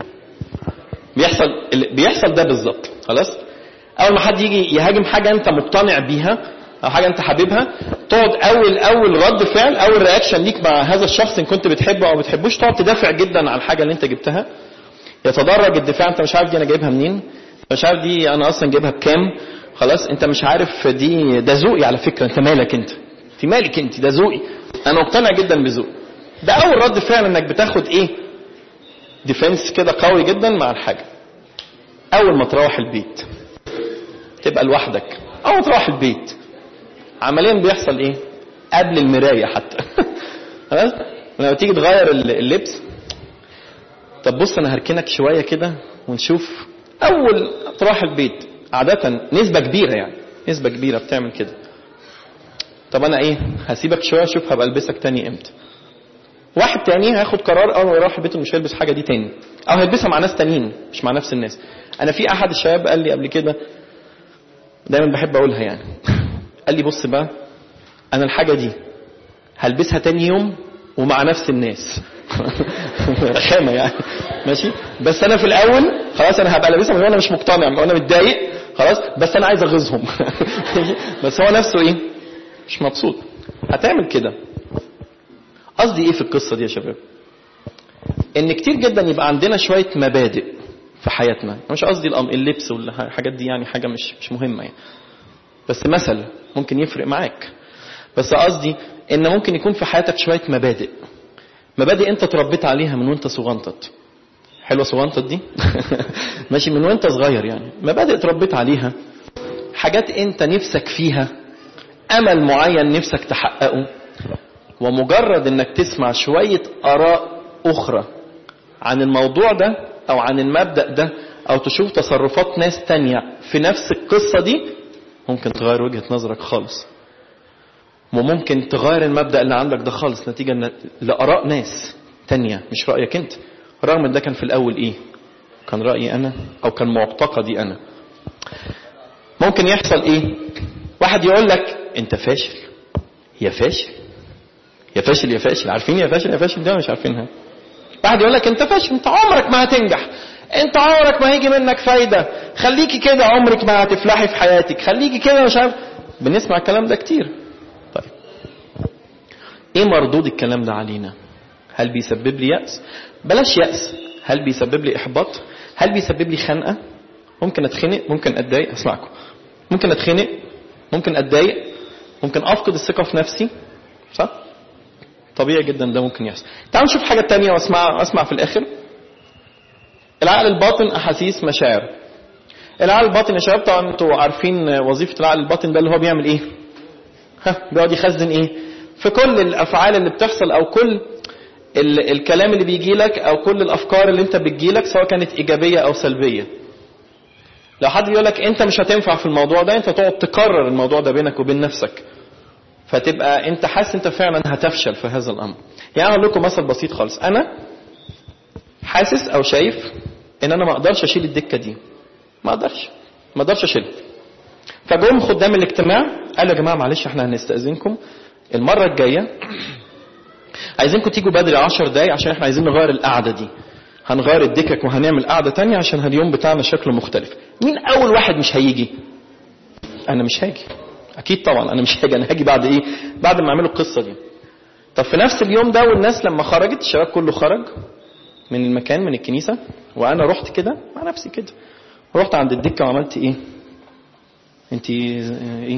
بيحصل بيحصل ده بالظبط. خلاص اول ما حد يجي يهاجم حاجه انت مقتنع بيها او حاجه انت حاببها، تقعد اول اول رد فعل اول رياكشن ليك مع هذا الشخص ان كنت بتحبه او ما بتحبوش، تقعد تدافع جدا عن الحاجه اللي انت جبتها. يتدرج الدفاع، انت مش عارف دي انا جايبها منين، مش عارف دي انا اصلا جايبها بكام، خلاص انت مش عارف دي ده ذوقي على فكره، انت مالك انت في مالك انت، ده ذوقي انا مقتنع جدا بذوقي. ده اول رد فعل انك بتاخد ايه ديفنس كده قوي جدا مع الحاجه. اول ما تروح البيت تبقى لوحدك، اول ما تروح البيت عمليا بيحصل ايه؟ قبل المرايه حتى خلاص لما تيجي تغير اللبس، طب بص انا هركنك شويه كده ونشوف. اول تروح البيت عاده نسبه كبيره يعني نسبه كبيره بتعمل كده. طب انا ايه هسيبك شويه اشوف هبقى البسك تاني امتى. واحد تاني هياخد قرار اول ما يروح البيت مش هيلبس حاجه دي تاني، او هيلبسها مع ناس تانيين مش مع نفس الناس. انا في احد الشباب قال لي قبل كده، دايما بحب اقولها يعني قال لي بص بقى انا الحاجه دي هلبسها تاني يوم ومع نفس الناس رخامه يعني ماشي، بس انا في الاول خلاص انا هبقى لابسها وانا مش مقتنع وانا متضايق خلاص، بس انا عايز اغيظهم بس هو نفسه ايه مش مبسوط. هتعمل كده. قصدي ايه في القصه دي يا شباب؟ ان كتير جدا يبقى عندنا شويه مبادئ في حياتنا، مش قصدي اللبس والحاجات دي يعني حاجه مش مش مهمه يعني، بس مثل ممكن يفرق معاك. بس قصدي ان ممكن يكون في حياتك شويه مبادئ مبادئ انت تربيت عليها من وانت صغنطت. حلوه صغنطت دي ماشي، من وانت صغير يعني مبادئ تربيت عليها، حاجات انت نفسك فيها، امل معين نفسك تحققه، ومجرد انك تسمع شويه اراء اخرى عن الموضوع ده او عن المبدأ ده او تشوف تصرفات ناس تانية في نفس القصة دي ممكن تغير وجهة نظرك خالص، وممكن تغير المبدأ اللي عندك ده خالص نتيجة لآراء ناس تانية مش رأيك انت، رغم ان ده كان في الاول ايه كان رأيي انا او كان معتقدي انا. ممكن يحصل ايه؟ واحد يقول لك انت فاشل، يا فاشل يا فاشل يا فاشل، عارفين يا فاشل يا فاشل ده مش عارفينها. واحد يقول لك انت فاشل، انت عمرك ما هتنجح، انت عمرك ما هيجي منك فايدة، خليكي كده عمرك ما هتفلحي في حياتك، خليكي كده مش عارف. بنسمع الكلام ده كتير. طيب ايه مردود الكلام ده علينا؟ هل بيسبب لي يأس؟ بلاش يأس، هل بيسبب لي احباط؟ هل بيسبب لي خنقة؟ ممكن اتخنق، ممكن اتضايق، اسمعكم ممكن اتخنق، ممكن اتضايق، ممكن افقد الثقة في نفسي، صح؟ طبيعي جدا ده ممكن يحصل. تعالوا نشوف حاجة تانية واسمع اسمع في الاخر. العقل الباطن، احاسيس، مشاعر. العقل الباطن يا شباب طبعا انتوا عارفين وظيفة العقل الباطن ده اللي هو بيعمل ايه؟ ها بيقعد يخزن ايه؟ في كل الافعال اللي بتحصل او كل ال- الكلام اللي بيجي لك او كل الافكار اللي انت بتجي لك سواء كانت ايجابية او سلبية. لو حد يقول لك انت مش هتنفع في الموضوع ده، انت تقعد تكرر الموضوع ده بينك وبين نفسك، فتبقى انت حاسس انت فعلا هتفشل في هذا الامر. يعني اقول لكم مثل بسيط خالص. انا حاسس او شايف ان انا ما اقدرش اشيل الدكه دي، ما اقدرش ما اقدرش اشيلها. فجم خدام الاجتماع قالوا يا جماعه معلش احنا هنستاذنكم المره الجايه عايزينكم تيجوا بدري عشر دقايق عشان احنا عايزين نغير القعده دي، هنغير الدكك وهنعمل قعده تانية عشان اليوم بتاعنا شكله مختلف. مين اول واحد مش هيجي؟ انا مش هاجي اكيد طبعا، انا مش هاجي. انا هاجي بعد ايه؟ بعد ما اعملوا القصه دي. طب في نفس اليوم ده والناس لما خرجت، الشباب كله خرج من المكان من الكنيسه، وانا رحت كده مع نفسي كده، رحت عند الدكه وعملت ايه؟ انت ايه؟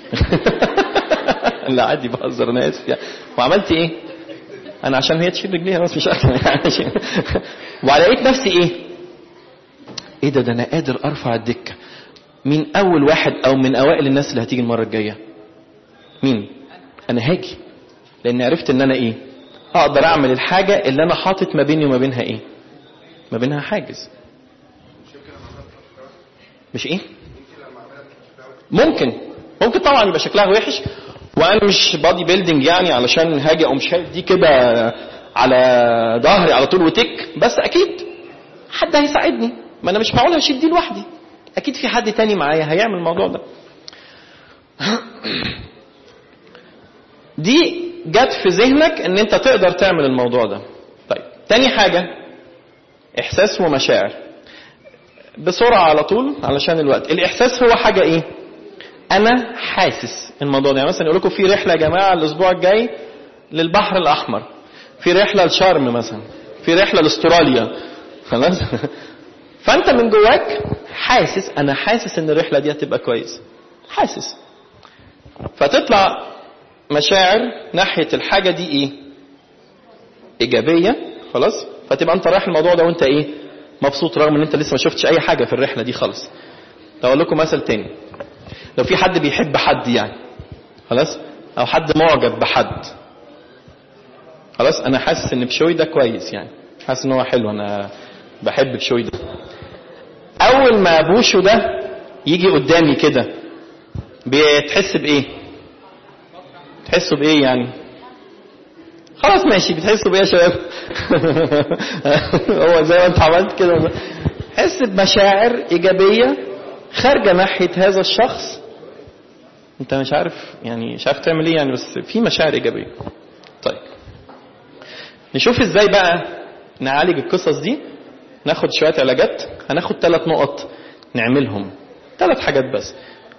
لا عادي بهزر انا اسف يعني. وعملت ايه؟ انا عشان هي تشيل رجليها بس مش اكتر يعني. ولقيت نفسي ايه؟ ايه ده ده انا قادر ارفع الدكه. مين اول واحد او من اوائل الناس اللي هتيجي المره الجايه؟ مين؟ انا هاجي، لان عرفت ان انا ايه؟ اقدر اعمل الحاجه اللي انا حاطط ما بيني وما بينها ايه؟ ما بينها حاجز. مش ايه؟ ممكن ممكن طبعا يبقى شكلها وحش، وانا مش بادي بيلدينج يعني علشان هاجي اقوم شايل دي كده على ظهري على طول وتك، بس اكيد حد هيساعدني. ما انا مش معقول هشيل دي لوحدي، اكيد في حد تاني معايا هيعمل الموضوع ده. دي جت في ذهنك ان انت تقدر تعمل الموضوع ده. طيب تاني حاجة احساس ومشاعر. بسرعة على طول علشان الوقت. الاحساس هو حاجة ايه؟ انا حاسس الموضوع ده. يعني مثلا يقول لكم في رحلة يا جماعة الاسبوع الجاي للبحر الاحمر، في رحلة لشرم مثلا، في رحلة لاستراليا، خلاص. فانت من جواك حاسس، انا حاسس ان الرحلة دي هتبقى كويس، حاسس. فتطلع مشاعر ناحية الحاجة دي ايه؟ ايجابية، خلاص. فتبقى انت رايح الموضوع ده وانت ايه؟ مبسوط، رغم ان انت لسه ما شفتش اي حاجة في الرحلة دي خالص. اقول لكم مثل تاني. لو في حد بيحب حد يعني، خلاص، او حد معجب بحد، خلاص، انا حاسس ان بشوي ده كويس، يعني حاسس ان هو حلو، انا بحب بشوي ده. اول ما ابوشه ده يجي قدامي كده بتحس بايه؟ تحسوا بايه يعني؟ خلاص ماشي، بتحسوا بايه يا شباب؟ هو زي ما انت عملت كده، حس بمشاعر ايجابيه خارجه ناحيه هذا الشخص. انت مش عارف يعني مش عارف تعمل ايه يعني، بس في مشاعر ايجابيه. طيب نشوف ازاي بقى نعالج القصص دي. ناخد شويه علاجات. هناخد ثلاث نقط نعملهم، ثلاث حاجات بس.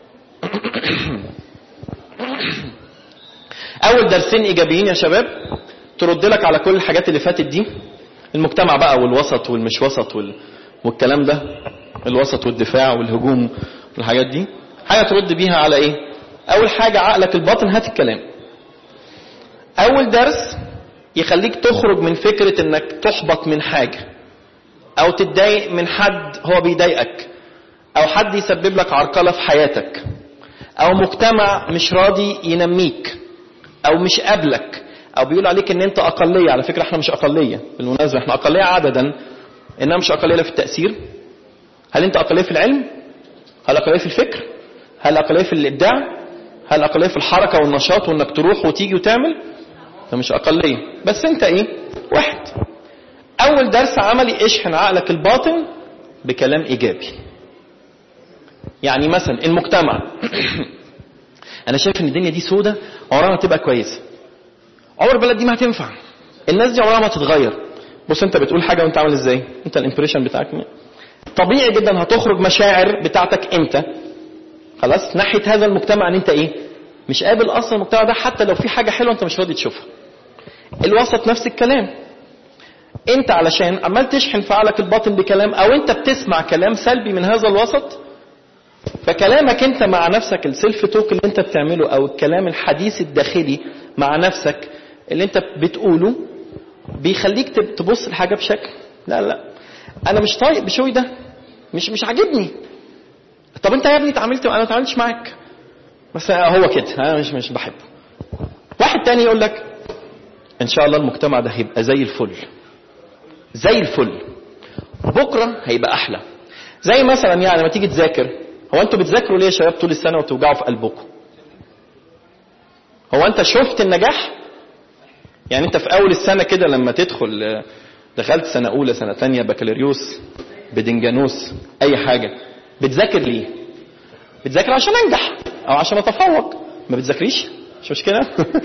اول درسين ايجابيين يا شباب ترد لك على كل الحاجات اللي فاتت دي، المجتمع بقى والوسط والمش وسط وال... والكلام ده، الوسط والدفاع والهجوم والحاجات دي. حاجه ترد بيها على ايه؟ اول حاجه عقلك الباطن هات الكلام. اول درس يخليك تخرج من فكره انك تحبط من حاجه، او تتضايق من حد هو بيضايقك، او حد يسبب لك عرقله في حياتك، او مجتمع مش راضي ينميك، او مش قابلك، او بيقول عليك ان انت اقليه. على فكره احنا مش اقليه بالمناسبه، احنا اقليه عددا، انما مش اقليه في التاثير. هل انت اقليه في العلم؟ هل اقليه في الفكر؟ هل اقليه في الابداع؟ هل اقليه في الحركه والنشاط وانك تروح وتيجي وتعمل؟ ده مش اقليه، بس انت ايه؟ واحد. اول درس عملي اشحن عقلك الباطن بكلام ايجابي. يعني مثلا المجتمع انا شايف ان الدنيا دي سودة، عمرها ما تبقى كويسه، عمر البلد دي ما هتنفع، الناس دي عمرها ما تتغير. بص انت بتقول حاجه وانت عامل ازاي؟ انت الامبريشن بتاعك طبيعي جدا هتخرج مشاعر بتاعتك انت، خلاص، ناحيه هذا المجتمع ان انت ايه؟ مش قابل اصلا المجتمع ده، حتى لو في حاجه حلوه انت مش راضي تشوفها. الوسط نفس الكلام. انت علشان عمال تشحن في عقلك الباطن بكلام، او انت بتسمع كلام سلبي من هذا الوسط، فكلامك انت مع نفسك، السيلف توك اللي انت بتعمله، او الكلام الحديث الداخلي مع نفسك اللي انت بتقوله، بيخليك تبص الحاجه بشكل لا لا انا مش طايق بشوي ده، مش مش عاجبني. طب انت يا ابني اتعاملت، انا ما اتعاملتش معاك، بس هو كده انا مش مش بحبه. واحد تاني يقول لك ان شاء الله المجتمع ده هيبقى زي الفل، زي الفل، بكره هيبقى احلى. زي مثلا يعني لما تيجي تذاكر، هو انتوا بتذاكروا ليه يا شباب طول السنه وتوجعوا في قلبكم؟ هو انت شفت النجاح؟ يعني انت في اول السنه كده لما تدخل، دخلت سنه اولى سنه ثانيه بكالوريوس بدنجانوس اي حاجه، بتذاكر ليه؟ بتذاكر عشان انجح او عشان اتفوق. ما بتذاكريش؟ مش مشكله.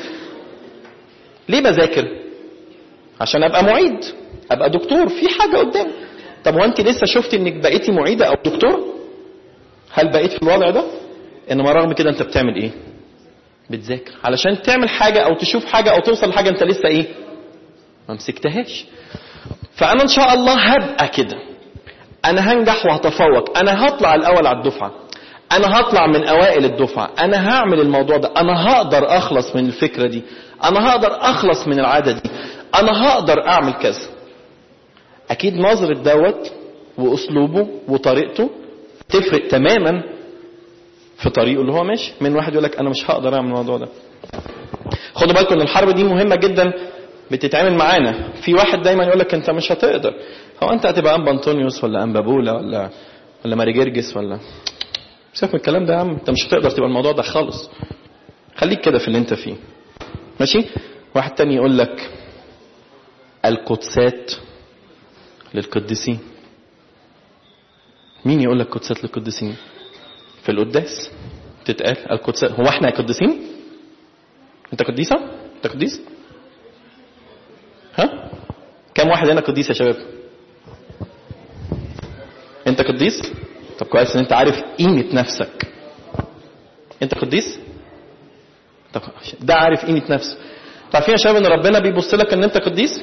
ليه بذاكر؟ عشان ابقى معيد، ابقى دكتور في حاجه قدام. طب وانت لسه شفت انك بقيتي معيده او دكتور؟ هل بقيت في الوضع ده؟ انما رغم كده انت بتعمل ايه؟ بتذاكر علشان تعمل حاجه او تشوف حاجه او توصل لحاجه انت لسه ايه؟ ما مسكتهاش. فانا ان شاء الله هبقى كده، انا هنجح وهتفوق، انا هطلع الاول على الدفعه، انا هطلع من اوائل الدفعه، انا هعمل الموضوع ده، انا هقدر اخلص من الفكره دي، انا هقدر اخلص من العاده دي، انا هقدر اعمل كذا. اكيد نظرة دوت واسلوبه وطريقته تفرق تماما في طريقه اللي هو ماشي. من واحد يقول لك انا مش هقدر اعمل الموضوع ده. خدوا بالكم ان الحرب دي مهمه جدا بتتعامل معانا. في واحد دايما يقول لك انت مش هتقدر، هو انت هتبقى انبا انطونيوس ولا انبا بولا ولا ولا ماري جرجس ولا، سيبك من الكلام ده يا عم، انت مش هتقدر تبقى الموضوع ده خالص، خليك كده في اللي انت فيه ماشي. واحد تاني يقول لك القدسات للقديسين. مين يقول لك قدسات للقديسين؟ في القداس تتقال القدسات. هو احنا قديسين؟ انت قديسة؟ انت قديس؟ ها؟ كم واحد هنا قديس يا شباب؟ انت قديس؟ طب كويس ان انت عارف قيمة نفسك. انت قديس؟ طب ده عارف قيمة نفسه. تعرفين يا شباب ان ربنا بيبص لك ان انت قديس؟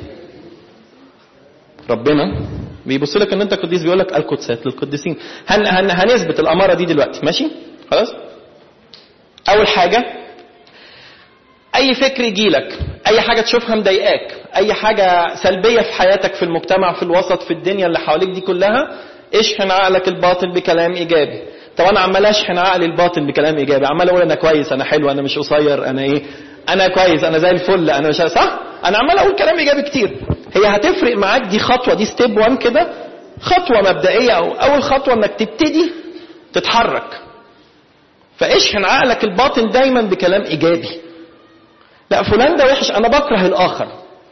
ربنا بيبص لك ان انت قديس، بيقول لك القدسات للقديسين. هن هن هنثبت الاماره دي دلوقتي ماشي؟ خلاص. اول حاجه، اي فكر يجي لك، اي حاجه تشوفها مضايقاك، اي حاجه سلبيه في حياتك، في المجتمع، في الوسط، في الدنيا اللي حواليك دي كلها، اشحن عقلك الباطن بكلام ايجابي. طب انا عمال اشحن عقلي الباطن بكلام ايجابي، عمال اقول انا كويس، انا حلو، انا مش قصير، انا ايه، انا كويس، انا زي الفل، انا مش صح، انا عمال اقول كلام ايجابي كتير. هي هتفرق معاك دي خطوه، دي ستيب واحد كده، خطوه مبدئيه، او اول خطوه انك تبتدي تتحرك. فاشحن عقلك الباطن دايما بكلام ايجابي. لا فلان ده وحش، انا بكره الاخر،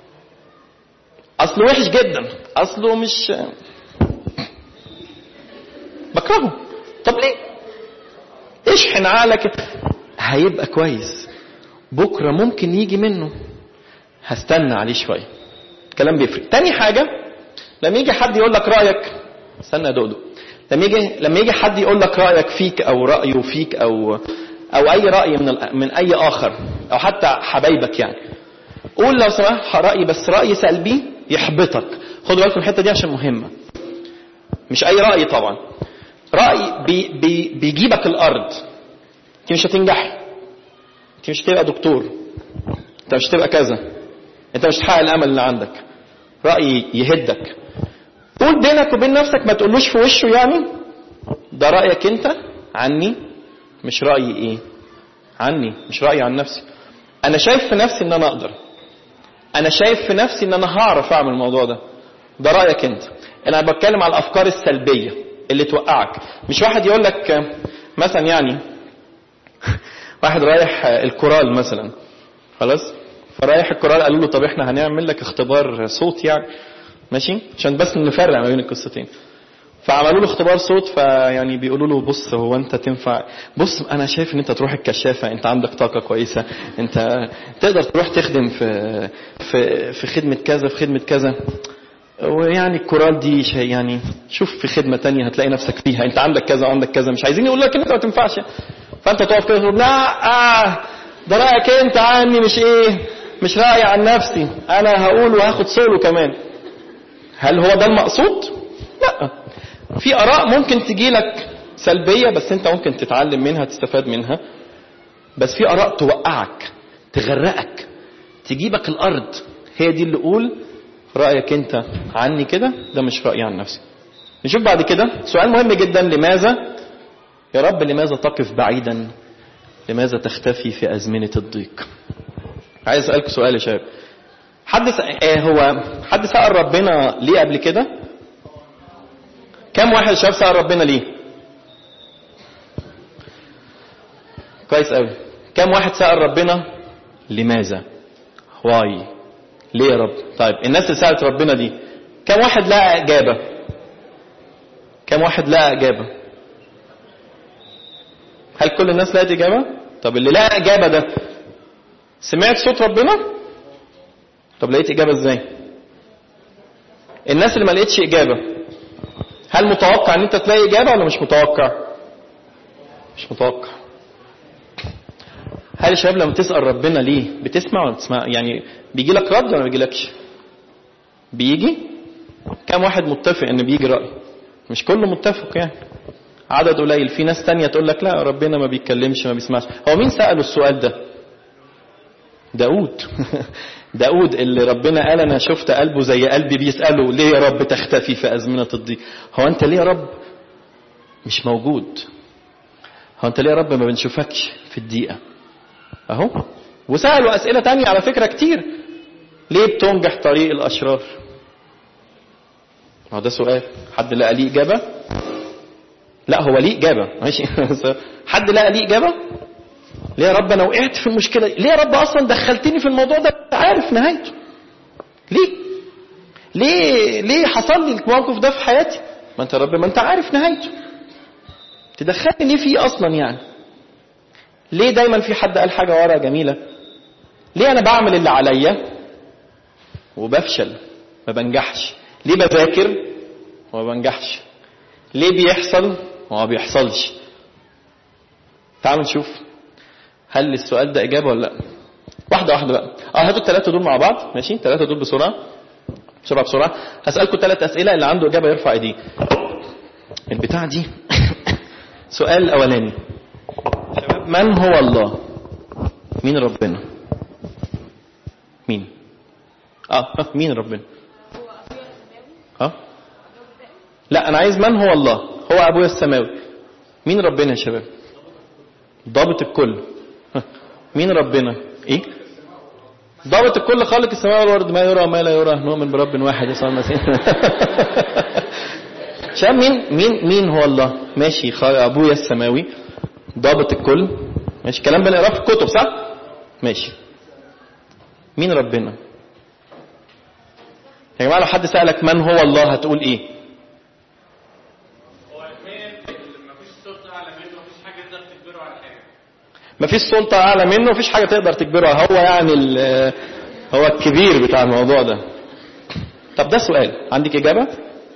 اصله وحش جدا، اصله مش بكرهه. طب ليه؟ اشحن عقلك، هيبقى كويس، بكره ممكن يجي منه، هستنى عليه شويه. الكلام بيفرق. تاني حاجه، لما يجي حد يقول لك رايك، استنى يا دودو، لما يجي لما يجي حد يقول لك رايك فيك او رايه فيك او او اي راي من من اي اخر او حتى حبايبك، يعني قول لو سمحت رايي، بس راي سلبي يحبطك. خدوا بالكم الحته دي عشان مهمه. مش اي راي طبعا، راي بي بي بيجيبك الارض. انت مش هتنجح، انت مش هتبقى دكتور، انت مش هتبقى كذا، انت مش هتحقق الامل اللي عندك، راي يهدك. قول بينك وبين نفسك، ما تقولوش في وشه، يعني ده رايك انت عني، مش رايي ايه عني، مش رايي عن نفسي. انا شايف في نفسي ان انا اقدر، انا شايف في نفسي ان انا هعرف اعمل الموضوع ده، ده رايك انت. انا بتكلم على الافكار السلبيه اللي توقعك. مش واحد يقول لك مثلا، يعني واحد رايح الكورال مثلا، خلاص، فرايح الكورال قالوا له طب احنا هنعمل لك اختبار صوت، يعني ماشي، عشان بس نفرق ما بين القصتين. فعملوا له اختبار صوت، فيعني بيقولوا له بص هو انت تنفع، بص انا شايف ان انت تروح الكشافه، انت عندك طاقه كويسه، انت تقدر تروح تخدم في في في خدمه كذا، في خدمه كذا، ويعني الكورال دي شيء، يعني شوف في خدمه تانية هتلاقي نفسك فيها، انت عندك كذا وعندك كذا، مش عايزين يقول لك انت ما تنفعش. فانت تقف كده تقول لا آه ده رايك انت عني، مش ايه، مش رايي عن نفسي، انا هقول وهاخد سولو كمان. هل هو ده المقصود؟ لا. في آراء ممكن تجي لك سلبية، بس انت ممكن تتعلم منها، تستفاد منها. بس في آراء توقعك، تغرقك، تجيبك الأرض، هي دي اللي قول رأيك انت عني كده، ده مش رأيي عن نفسي. نشوف بعد كده سؤال مهم جدا، لماذا يا رب، لماذا تقف بعيدا، لماذا تختفي في أزمنة الضيق؟ عايز أسألك سؤال يا شباب. حد س... آه هو حد سأل ربنا ليه قبل كده؟ كم واحد شاف سأل ربنا ليه؟ كويس قوي. كم واحد سأل ربنا لماذا؟ واي؟ ليه يا رب؟ طيب الناس اللي سألت ربنا دي كم واحد لقى إجابة؟ كم واحد لقى إجابة؟ هل كل الناس لقت إجابة؟ طب اللي لقى إجابة ده سمعت صوت ربنا؟ طب لقيت إجابة إزاي؟ الناس اللي ما لقيتش إجابة هل متوقع ان انت تلاقي إجابة ولا مش متوقع؟ مش متوقع. هل يا شباب لما تسأل ربنا ليه بتسمع ولا بتسمع؟ يعني بيجي لك رد ولا ما بيجيلكش؟ بيجي. كم واحد متفق ان بيجي رأي؟ مش كله متفق يعني، عدد قليل. في ناس تانية تقول لك لا ربنا ما بيتكلمش ما بيسمعش. هو مين سأله السؤال ده؟ داود. داود اللي ربنا قال انا شفت قلبه زي قلبي بيسأله ليه يا رب تختفي في أزمنة الضيق؟ هو انت ليه يا رب مش موجود؟ هو انت ليه يا رب ما بنشوفكش في الدقيقة؟ اهو. وسألوا أسئلة تانية على فكرة كتير. ليه بتنجح طريق الأشرار؟ هو ده سؤال. حد لقى ليه إجابة؟ لا هو ليه إجابة ماشي. حد لقى ليه إجابة؟ ليه يا رب أنا وقعت في المشكلة؟ ليه يا رب أصلا دخلتني في الموضوع ده عارف نهايته؟ ليه؟ ليه ليه حصل لي الموقف ده في حياتي؟ ما أنت يا رب ما أنت عارف نهايته، تدخلني ليه فيه أصلا يعني؟ ليه دايما في حد قال حاجة ورا جميلة؟ ليه أنا بعمل اللي عليا وبفشل ما بنجحش؟ ليه بذاكر وما بنجحش؟ ليه بيحصل وما بيحصلش؟ تعالوا نشوف هل السؤال ده إجابة ولا لا. واحدة واحدة بقى. اه هاتوا الثلاثة دول مع بعض ماشي. الثلاثة دول بسرعة بسرعة بسرعة. هسألكم ثلاث أسئلة، اللي عنده إجابة يرفع ايديه. البتاع دي سؤال الأولاني، من هو الله؟ مين ربنا؟ مين؟ اه مين ربنا؟ اه لا انا عايز من هو الله. هو ابويا السماوي. مين ربنا يا شباب؟ ضابط الكل. مين ربنا؟ ايه؟ ضابط الكل، خالق السماء والارض، ما يرى وما لا يرى، نؤمن برب واحد يسوع المسيح. شاب مين مين مين هو الله؟ ماشي. ابويا السماوي ضابط الكل ماشي. كلام بنقراه في الكتب صح؟ ماشي. مين ربنا يا جماعه؟ لو حد سألك من هو الله هتقول ايه؟ هو مفيش سلطة أعلى منه، مفيش حاجة تقدر تجبره على حاجة. مفيش سلطة أعلى منه، مفيش حاجة تقدر تجبره. هو يعني هو الكبير بتاع الموضوع ده. طب ده سؤال، عندك إجابة؟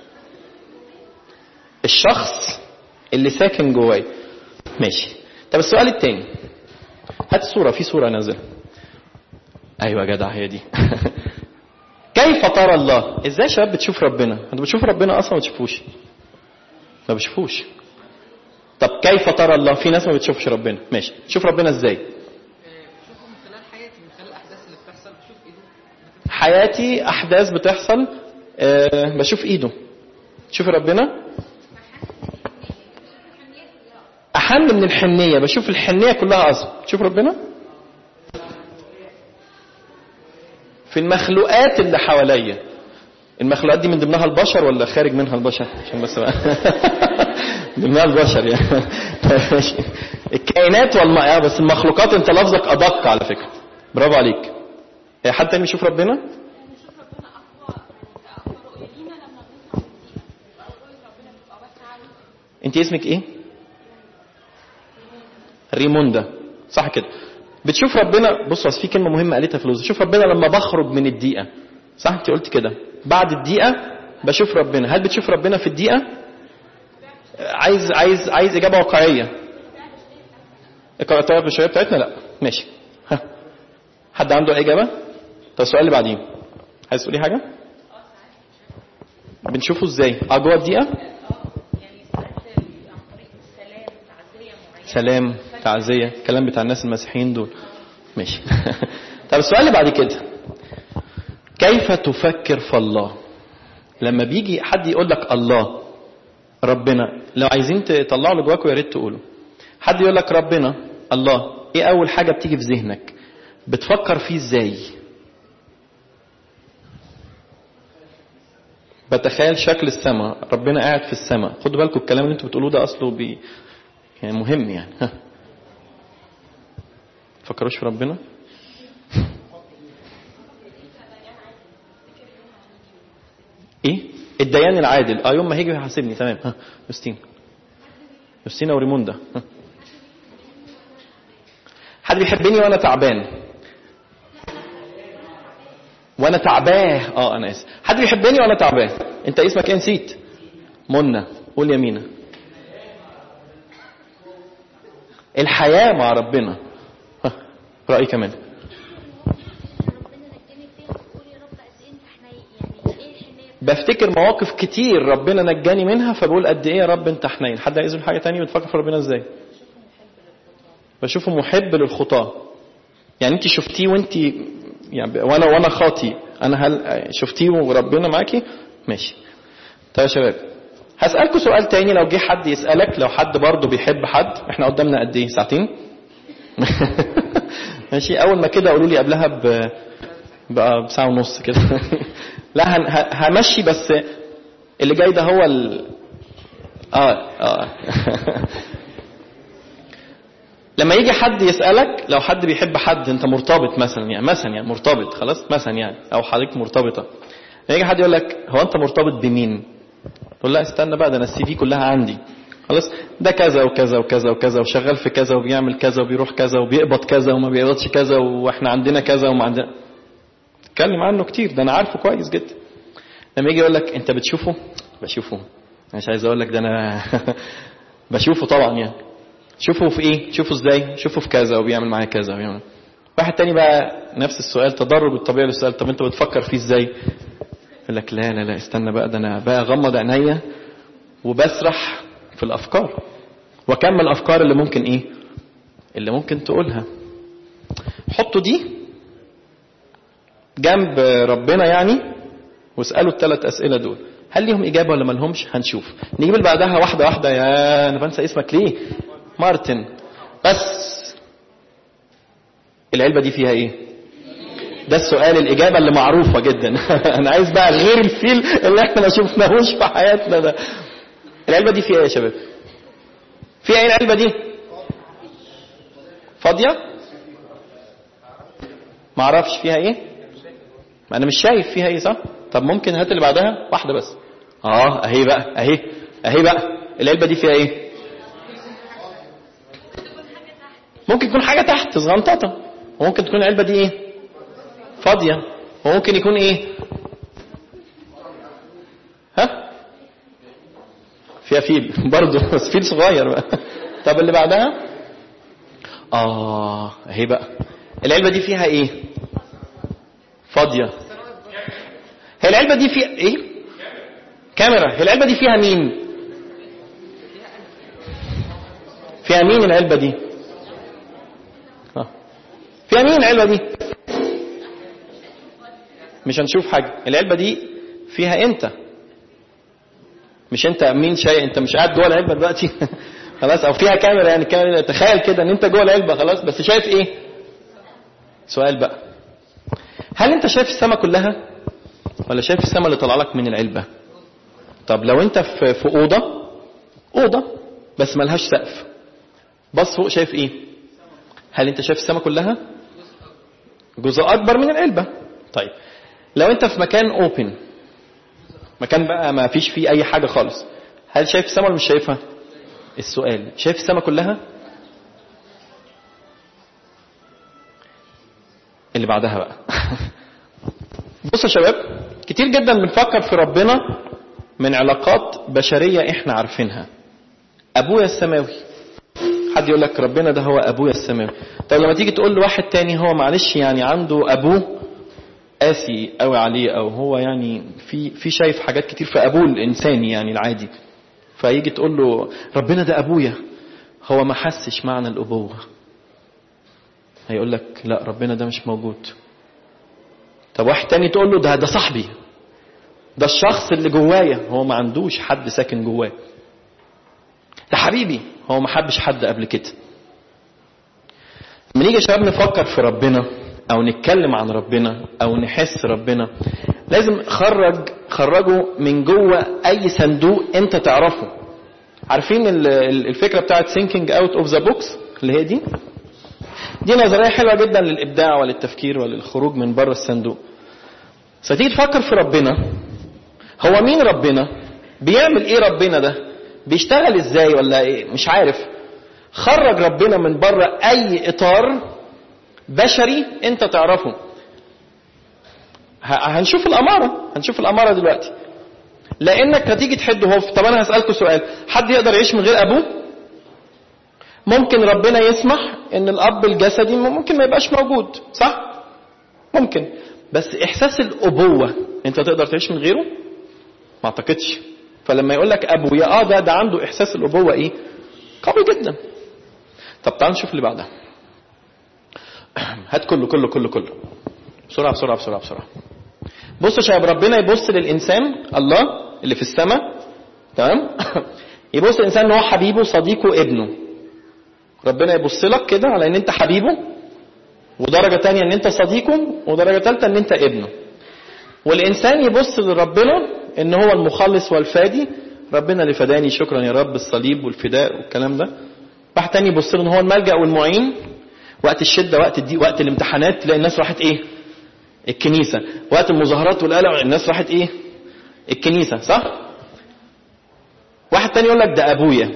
الشخص اللي ساكن جواي. ماشي. طب السؤال التاني، هات الصورة، في صورة نازلة. أيوة جدع هي دي. كيف ترى الله؟ ازاي يا شباب بتشوف ربنا؟ انتوا بتشوفوا ربنا اصلا ما بتشوفوش؟ ما بتشوفوش. طب كيف ترى الله؟ في ناس ما بتشوفش ربنا. ماشي. تشوف ربنا ازاي؟ بشوفه من خلال حياتي، من خلال الاحداث اللي بتحصل بشوف ايده. حياتي احداث بتحصل أه بشوف ايده. تشوف ربنا؟ احن من الحنية، بشوف الحنية كلها اصلا. تشوف ربنا؟ في المخلوقات اللي حواليا. المخلوقات دي من ضمنها البشر ولا خارج منها البشر؟ عشان بس بقى ضمنها البشر يعني. الكائنات والماء، بس المخلوقات انت لفظك ادق على فكرة. برافو عليك. حد تاني بيشوف ربنا؟ انت اسمك ايه؟ ريموندا صح كده. بتشوف ربنا. بصوا في كلمة مهمة قالتها فلوس، شوف ربنا لما بخرج من الدقيقة صح؟ انت قلت كده بعد الدقيقة بشوف ربنا. هل بتشوف ربنا في الدقيقة؟ عايز عايز عايز إجابة واقعية. القراءة البشرية بتاعتنا لا. ماشي. ها. حد عنده إجابة؟ طب السؤال اللي بعديه، عايز تقولي حاجة؟ بنشوفه ازاي؟ اه جوه الدقيقة؟ سلام، تعزية، الكلام بتاع الناس المسيحيين دول. ماشي. طب السؤال اللي بعد كده، كيف تفكر في الله؟ لما بيجي حد يقول لك الله ربنا، لو عايزين تطلعوا اللي جواكم يا ريت تقولوا. حد يقول لك ربنا الله، ايه اول حاجة بتيجي في ذهنك؟ بتفكر فيه ازاي؟ بتخيل شكل السماء، ربنا قاعد في السماء. خدوا بالكم الكلام اللي انتوا بتقولوه ده اصله بي يعني مهم يعني. ها فكروش في ربنا. ايه الديان العادل؟ اه يوم ما هيجي يحاسبني. تمام. ها يوستين يوستينا وريموندا. ها. حد بيحبني وانا تعبان؟ وانا تعبان اه انا اسف. حد بيحبني وانا تعبان؟ انت اسمك ايه؟ نسيت. منى. قول يا مينا. الحياة مع ربنا. ها. رأي كمان. بفتكر مواقف كتير ربنا نجاني منها فبقول قد ايه يا رب انت حنين. حد عايز حاجة تانية؟ بتفكر في ربنا ازاي؟ بشوفه محب للخطاة. يعني انت شفتيه وانت يعني وانا وانا خاطي، انا هل شفتيه وربنا معاكي؟ ماشي. طيب يا شباب هسألكوا سؤال تاني. لو جه حد يسألك، لو حد برضه بيحب حد، احنا قدامنا قد ايه؟ ساعتين. ماشي. اول ما كده قولوا لي قبلها ب بقى بساعة ونص كده. لا همشي بس اللي جاي ده هو ال... اه اه لما يجي حد يسألك، لو حد بيحب حد، انت مرتبط مثلا يعني مثلا يعني مرتبط خلاص مثلا يعني، او حضرتك مرتبطة، يجي حد يقول لك هو انت مرتبط بمين؟ تقول لا استنى بقى، ده انا السي في كلها عندي خلاص، ده كذا وكذا وكذا وكذا وشغال في كذا وبيعمل كذا وبيروح كذا وبيقبض كذا وما بيقبضش كذا واحنا عندنا كذا وما عندنا. اتكلم عنه كتير، ده انا عارفه كويس جدا. لما يجي يقول لك انت بتشوفه؟ بشوفه. مش عايز اقول لك ده انا بشوفه طبعا يعني. شوفه في ايه؟ شوفه ازاي؟ شوفه في كذا وبيعمل معايا كذا وبيعمل. واحد تاني بقى نفس السؤال، تدرب الطبيعي للسؤال، طب انت بتفكر فيه ازاي؟ يقول لك لا لا لا استنى بقى، ده انا بقى غمض عينيا وبسرح في الافكار واكمل الافكار اللي ممكن ايه اللي ممكن تقولها. حطوا دي جنب ربنا يعني واسألوا الثلاث اسئلة دول، هل ليهم اجابة ولا ما لهمش؟ هنشوف. نجيب اللي بعدها واحدة واحدة. يا انا بنسى اسمك ليه؟ مارتن. بس العلبة دي فيها ايه؟ ده السؤال، الاجابة اللي معروفة جدا. انا عايز بقى غير الفيل اللي احنا ما شفناهوش في حياتنا ده. العلبة دي فيها ايه يا شباب؟ فيها ايه العلبة دي؟ فاضية؟ ما اعرفش فيها ايه؟ ما انا مش شايف فيها ايه. صح؟ طب ممكن هات اللي بعدها واحدة بس. اه اهي بقى اهي اهي بقى العلبة دي فيها ايه؟ ممكن تكون حاجة تحت صغنططة، وممكن تكون العلبة دي ايه؟ فاضية، وممكن يكون ايه؟ ها؟ فيها فيل برضه، بس فيل صغير بقى. طب اللي بعدها اه اهي بقى العلبة دي فيها ايه؟ فاضية. هي العلبة دي فيها ايه؟ كاميرا. هي العلبة دي فيها مين؟ فيها مين العلبة دي؟ فيها مين العلبة دي؟ مش هنشوف حاجة. العلبة دي فيها انت، مش انت مين شيء، انت مش قاعد جوه العلبة دلوقتي. خلاص، او فيها كاميرا يعني كاميرا. تخيل كده ان انت جوه العلبة خلاص، بس شايف ايه؟ سؤال بقى، هل انت شايف السماء كلها ولا شايف السماء اللي طلع لك من العلبة؟ طب لو انت في في اوضة اوضة بس ملهاش سقف، بص فوق شايف ايه؟ هل انت شايف السماء كلها؟ جزء اكبر من العلبة. طيب لو انت في مكان اوبن، مكان بقى ما فيش فيه اي حاجة خالص، هل شايف السماء ولا مش شايفها؟ السؤال، شايف السماء كلها؟ اللي بعدها بقى. بصوا يا شباب، كتير جدا بنفكر في ربنا من علاقات بشرية احنا عارفينها. ابويا السماوي، حد يقول لك ربنا ده هو ابويا السماوي. طب لما تيجي تقول لواحد تاني هو معلش يعني عنده ابوه قاسي قوي عليه، او هو يعني في في شايف حاجات كتير في ابوه الانساني يعني العادي، فيجي تقول له ربنا ده ابويا، هو ما حسش معنى الابوه، هيقول لك لا ربنا ده مش موجود. طب واحد تاني تقول له ده ده صاحبي، ده الشخص اللي جوايا، هو ما عندوش حد ساكن جواه. ده حبيبي، هو ما حبش حد قبل كده. لما نيجي يا شباب نفكر في ربنا او نتكلم عن ربنا او نحس ربنا، لازم خرج خرجه من جوه اي صندوق انت تعرفه. عارفين الفكره بتاعت thinking out of the box اللي هي دي دي نظريه حلوه جدا للابداع وللتفكير وللخروج من بره الصندوق. فتيجي تفكر في ربنا، هو مين ربنا؟ بيعمل ايه ربنا ده؟ بيشتغل ازاي ولا ايه؟ مش عارف. خرج ربنا من بره اي اطار بشري انت تعرفه. هنشوف الاماره هنشوف الاماره دلوقتي. لانك هتيجي تحد هو. طب انا هسالكوا سؤال، حد يقدر يعيش من غير ابوه؟ ممكن ربنا يسمح ان الاب الجسدي ممكن ما يبقاش موجود، صح؟ ممكن. بس احساس الابوه انت تقدر تعيش من غيره؟ ما اعتقدش. فلما يقول لك ابويا اه ده ده عنده احساس الابوه ايه؟ قوي جدا. طب تعال نشوف اللي بعدها. هات كله كله كله كله بسرعه بسرعه بسرعه بسرعه. بصوا يا شباب، ربنا يبص للانسان الله اللي في السماء، تمام؟ يبص للانسان ان هو حبيبه صديقه ابنه. ربنا يبص لك كده على ان انت حبيبه، ودرجه تانية ان انت صديقه، ودرجه ثالثه ان انت ابنه. والانسان يبص لربنا ان هو المخلص والفادي، ربنا اللي فداني، شكرا يا رب، الصليب والفداء والكلام ده. واحد تاني يبص له ان هو الملجأ والمعين وقت الشده، وقت الضيق، وقت الامتحانات تلاقي الناس راحت ايه؟ الكنيسه. وقت المظاهرات والقلق الناس راحت ايه؟ الكنيسه، صح؟ واحد تاني يقول لك ده ابويا.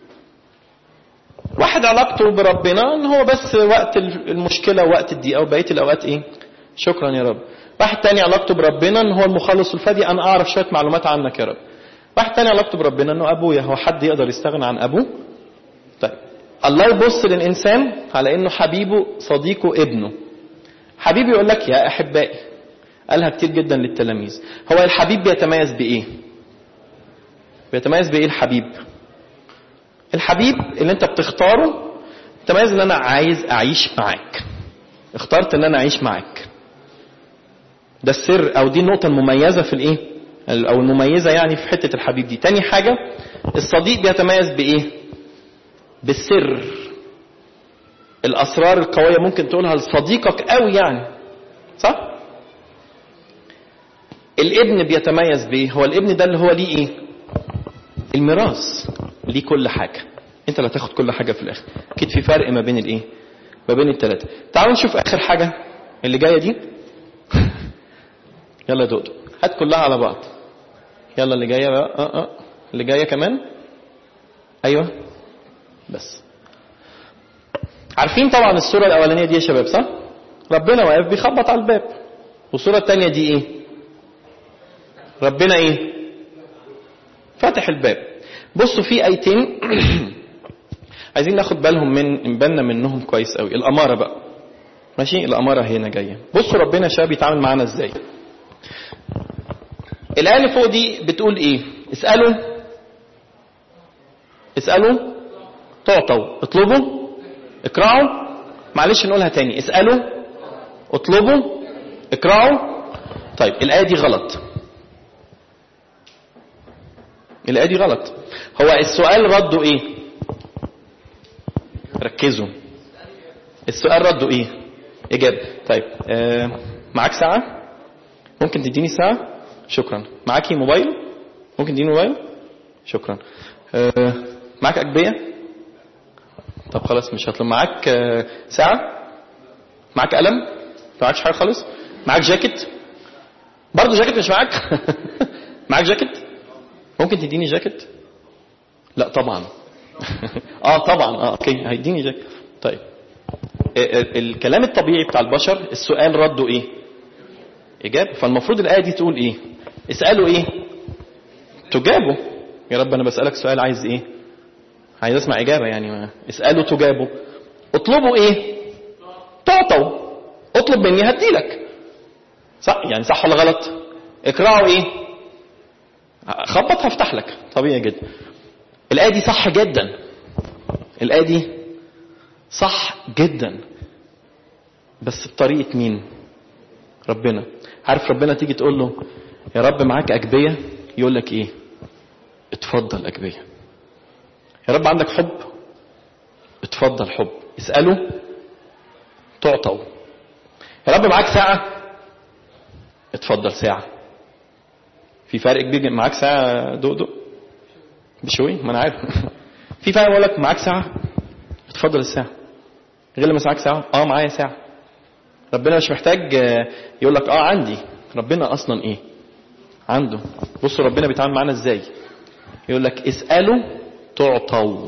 واحد علاقته بربنا ان هو بس وقت المشكله ووقت الضيق، او بقيه الاوقات ايه؟ شكرا يا رب. واحد تاني علاقته بربنا ان هو المخلص والفادي، انا اعرف شويه معلومات عنك يا رب. واحد تاني علاقته بربنا انه ابويا. هو حد يقدر يستغنى عن ابوه؟ طيب الله يبص للانسان على انه حبيبه صديقه ابنه. حبيبي يقول لك يا احبائي، قالها كتير جدا للتلاميذ. هو الحبيب بيتميز بايه؟ بيتميز بايه الحبيب؟ الحبيب اللي انت بتختاره تميز ان انا عايز اعيش معاك، اخترت ان انا اعيش معاك. ده السر او دي النقطه المميزه في الايه او المميزه يعني في حته الحبيب دي. تاني حاجه، الصديق بيتميز بايه؟ بالسر، الاسرار القويه ممكن تقولها لصديقك قوي يعني، صح؟ الابن بيتميز بايه؟ هو الابن ده اللي هو ليه ايه؟ الميراث، ليه كل حاجه. انت اللي هتاخد كل حاجه في الاخر. اكيد في فرق ما بين الايه؟ ما بين الثلاثه. تعالوا نشوف اخر حاجه اللي جايه دي. يلا دودو هات كلها على بعض. يلا اللي جايه بقى. اه اه اللي جايه كمان. ايوه بس. عارفين طبعا الصوره الاولانيه دي يا شباب، صح؟ ربنا واقف بيخبط على الباب. والصوره الثانيه دي ايه؟ ربنا ايه؟ فاتح الباب. بصوا في ايتين عايزين ناخد بالهم من بالنا منهم كويس قوي. الاماره بقى، ماشي؟ الاماره هنا جايه. بصوا ربنا يا شباب يتعامل معانا ازاي. الايه اللي فوق دي بتقول ايه؟ اسالوا اسالوا تعطوا، اطلبوا اقرعوا. معلش نقولها تاني، اسالوا اطلبوا اقرعوا. طيب الايه دي غلط. الايه دي غلط. هو السؤال رده ايه؟ ركزوا. السؤال رده ايه؟ اجابه. طيب آه معاك ساعه؟ ممكن تديني ساعه؟ شكرا. معاكي موبايل؟ ممكن تديني موبايل؟ شكرا. آه معاك اجبيه؟ طب خلاص مش هطلب. معاك آه ساعه؟ معاك قلم؟ ما معاكش حاجه خالص؟ معاك جاكيت؟ برضه جاكيت مش معاك؟ معاك جاكيت؟ ممكن تديني جاكيت؟ لا طبعا. اه طبعا اه اوكي هيديني جاكيت. طيب الكلام الطبيعي بتاع البشر السؤال رده ايه؟ اجابه. فالمفروض الايه دي تقول ايه؟ اسالوا ايه؟ تجابوا. يا رب انا بسالك سؤال، عايز ايه؟ عايز اسمع اجابه يعني. ما. اسالوا تجابوا. اطلبوا ايه؟ تعطوا. اطلب مني هديلك، صح يعني؟ صح ولا غلط؟ اقرعوا ايه؟ خبط هفتح لك. طبيعي جدا. الايه دي صح جدا. الايه دي صح جدا، بس بطريقه مين؟ ربنا. عارف ربنا تيجي تقول له يا رب معاك اجبيه، يقول لك ايه؟ اتفضل اجبيه. يا رب عندك حب، اتفضل حب. اسالوا تعطوا. يا رب معاك ساعه، اتفضل ساعه. في فرق كبير. معاك ساعه دقدق بشوي؟ ما انا عارف. في فرق يقول لك معاك ساعه اتفضل الساعه، غير لما معاك ساعه اه معايا ساعه. ربنا مش محتاج يقول لك اه عندي. ربنا اصلا ايه عنده. بصوا ربنا بيتعامل معانا ازاي. يقول لك اسالوا تعطوا،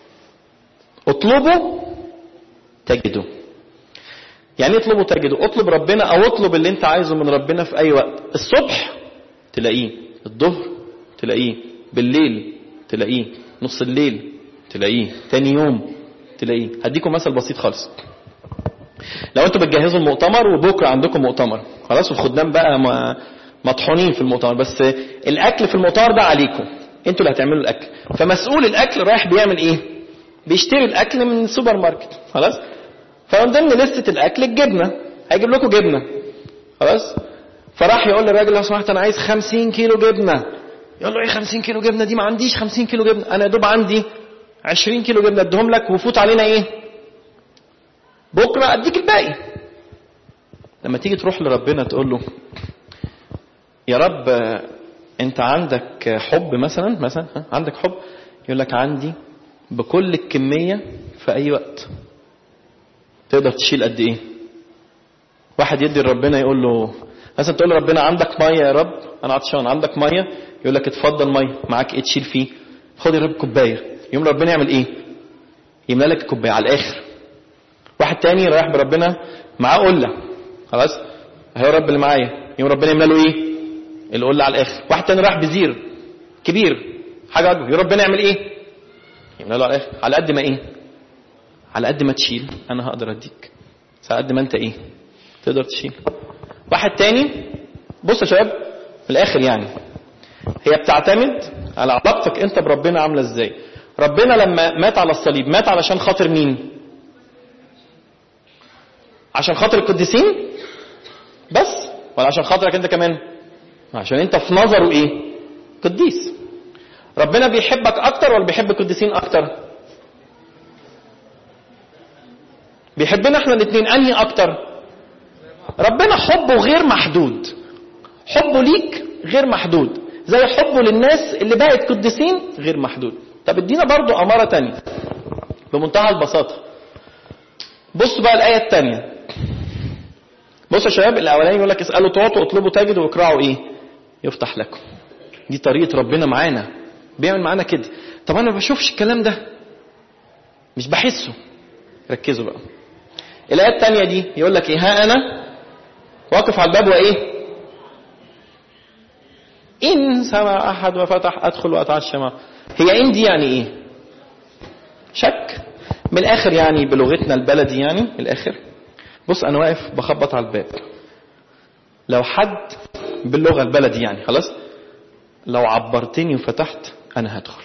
اطلبوا تجدوا. يعني اطلبوا تجدوا، اطلب ربنا او اطلب اللي انت عايزه من ربنا في اي وقت. الصبح تلاقيه، الظهر تلاقيه، بالليل تلاقيه، نص الليل تلاقيه، تاني يوم تلاقيه. هديكم مثل بسيط خالص. لو انتوا بتجهزوا المؤتمر وبكره عندكم مؤتمر خلاص، والخدام بقى مطحونين في المؤتمر، بس الاكل في المؤتمر ده عليكم، انتوا اللي هتعملوا الاكل. فمسؤول الاكل رايح بيعمل ايه؟ بيشتري الاكل من السوبر ماركت خلاص. فمن ضمن لستة الاكل الجبنه، هيجيب لكم جبنه خلاص. فراح يقول للراجل لو سمحت انا عايز خمسين كيلو جبنه. يقول له ايه خمسين كيلو جبنه دي؟ ما عنديش خمسين كيلو جبنه، انا يا دوب عندي عشرين كيلو جبنه اديهم لك وفوت علينا ايه بكره اديك الباقي. لما تيجي تروح لربنا تقول له يا رب انت عندك حب مثلا مثلا عندك حب، يقول لك عندي بكل الكميه في اي وقت. تقدر تشيل قد ايه؟ واحد يدي لربنا يقول له مثلا، تقول لربنا عندك ميه يا رب انا عطشان، عندك ميه؟ يقول لك اتفضل ميه. معاك ايه تشيل فيه؟ خد يا رب كوبايه. يوم ربنا يعمل ايه؟ يملى لك الكوبايه على الاخر. واحد تاني رايح بربنا معاه قله خلاص، اهي رب اللي معايا، يوم ربنا يملى له ايه؟ القله على الاخر. واحد تاني رايح بزير كبير حاجه اكبر، يوم ربنا يعمل ايه؟ يملى له على الاخر. على قد ما ايه؟ على قد ما تشيل انا هقدر اديك، على قد ما انت ايه تقدر تشيل. واحد تاني بص يا شباب في الاخر يعني هي بتعتمد على علاقتك انت بربنا عامله ازاي. ربنا لما مات على الصليب مات علشان خاطر مين؟ عشان خاطر القديسين بس، ولا عشان خاطرك انت كمان؟ عشان انت في نظره ايه؟ قديس. ربنا بيحبك اكتر ولا بيحب القديسين اكتر؟ بيحبنا احنا الاثنين انهي اكتر؟ ربنا حبه غير محدود، حبه ليك غير محدود، زي حبه للناس اللي بقت قديسين غير محدود. طب ادينا برضو اماره تانية بمنتهى البساطه. بصوا بقى الايه الثانيه. بصوا يا شباب، الاولاني يقول لك اسالوا تعطوا، اطلبوا تجدوا، واقرعوا ايه؟ يفتح لكم. دي طريقه ربنا معانا، بيعمل معانا كده. طب انا ما بشوفش الكلام ده، مش بحسه. ركزوا بقى. الايه الثانيه دي يقول لك ايه؟ ها انا واقف على الباب وايه؟ ان سمع احد وفتح ادخل واتعشى معه. هي ان دي يعني ايه؟ شك من الاخر يعني، بلغتنا البلدي يعني الاخر. بص انا واقف بخبط على الباب، لو حد باللغه البلدي يعني خلاص لو عبرتني وفتحت انا هدخل.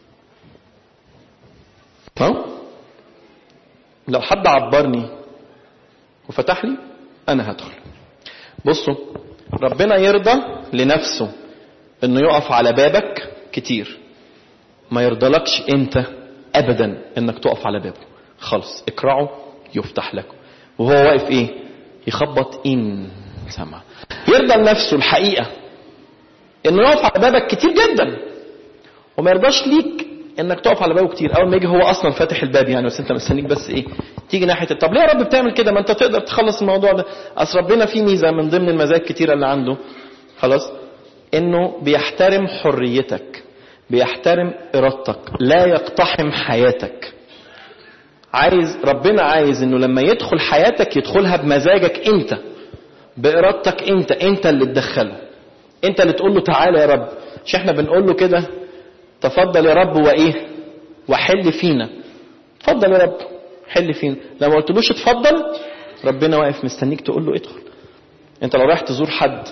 تمام؟ لو حد عبرني وفتح لي انا هدخل. بصوا ربنا يرضى لنفسه انه يقف على بابك كتير، ما يرضلكش انت ابدا انك تقف على بابه خالص. اقرعوا يفتح لكم. وهو واقف ايه؟ يخبط ان سمع. يرضى لنفسه الحقيقه انه يقف على بابك كتير جدا، وما يرضاش ليك انك تقف على بابه كتير. اول ما يجي هو اصلا فاتح الباب يعني، بس انت مستنيك بس ايه تيجي ناحيه. طب ليه يا رب بتعمل كده؟ ما انت تقدر تخلص الموضوع ده. اصل ربنا فيه ميزه من ضمن المزايا الكتيره اللي عنده خلاص، انه بيحترم حريتك، بيحترم ارادتك، لا يقتحم حياتك. عايز ربنا عايز انه لما يدخل حياتك يدخلها بمزاجك انت، بارادتك انت، انت اللي تدخله، انت اللي تقول له تعالى يا رب. مش احنا بنقول له كده تفضل يا رب وايه وحل فينا؟ تفضل يا رب حل فينا. لو ما قلتلوش اتفضل ربنا واقف مستنيك تقول له ادخل. انت لو رايح تزور حد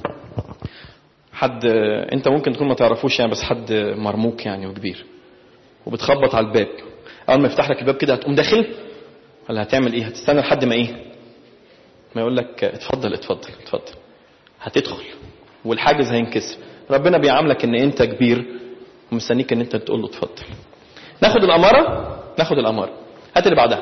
حد انت ممكن تكون ما تعرفوش يعني، بس حد مرموق يعني وكبير، وبتخبط على الباب، اول ما يفتح لك الباب كده هتقوم داخل ولا هتعمل ايه؟ هتستنى لحد ما ايه ما يقول لك اتفضل اتفضل اتفضل؟ هتدخل والحاجز هينكسر. ربنا بيعاملك ان انت كبير ومستنيك ان انت تقول له اتفضل. ناخد الاماره ناخد الاماره هات اللي بعدها.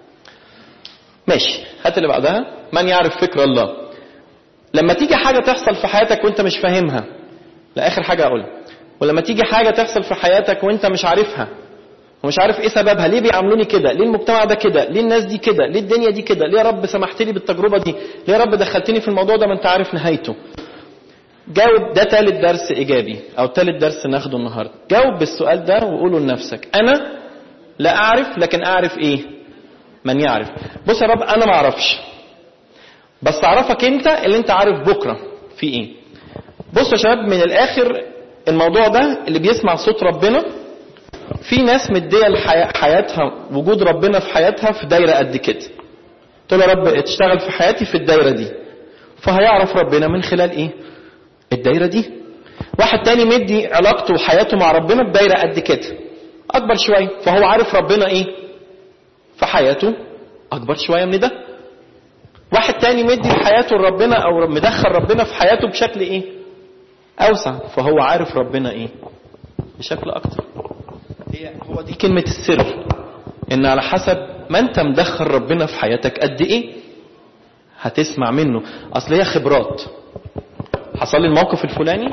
ماشي هات اللي بعدها. من يعرف فكر الله. لما تيجي حاجه تحصل في حياتك وانت مش فاهمها لاخر حاجه اقولها. ولما تيجي حاجه تحصل في حياتك وانت مش عارفها ومش عارف ايه سببها، ليه بيعاملوني كده، ليه المجتمع ده كده، ليه الناس دي كده، ليه الدنيا دي كده، ليه يا رب سمحت لي بالتجربه دي، ليه يا رب دخلتني في الموضوع ده ما انت عارف نهايته. جاوب. ده ثالث درس ايجابي او ثالث درس ناخده النهارده. جاوب بالسؤال ده وقوله لنفسك: انا لا اعرف لكن اعرف ايه؟ من يعرف. بص يا رب انا ما اعرفش، بس اعرفك انت اللي انت عارف بكره في ايه. بص يا شباب، من الاخر الموضوع ده اللي بيسمع صوت ربنا، في ناس مديه لحياتها وجود ربنا في حياتها في دايره قد كده. تقول يا رب تشتغل في حياتي في الدايره دي، فهيعرف ربنا من خلال ايه؟ الدايره دي. واحد تاني مدي علاقته وحياته مع ربنا بدايره قد كده اكبر شويه، فهو عارف ربنا ايه في حياته اكبر شويه من ده. واحد تاني مدي حياته لربنا او مدخل ربنا في حياته بشكل ايه اوسع، فهو عارف ربنا ايه بشكل اكتر. هي هو دي كلمه السر، ان على حسب ما انت مدخل ربنا في حياتك قد ايه هتسمع منه. اصل هي خبرات. حصل لي الموقف الفلاني،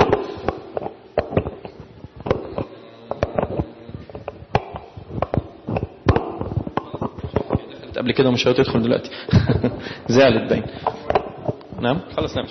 قبل كده مش هتدخل دلوقتي زعلت باين. نعم خلاص نعم.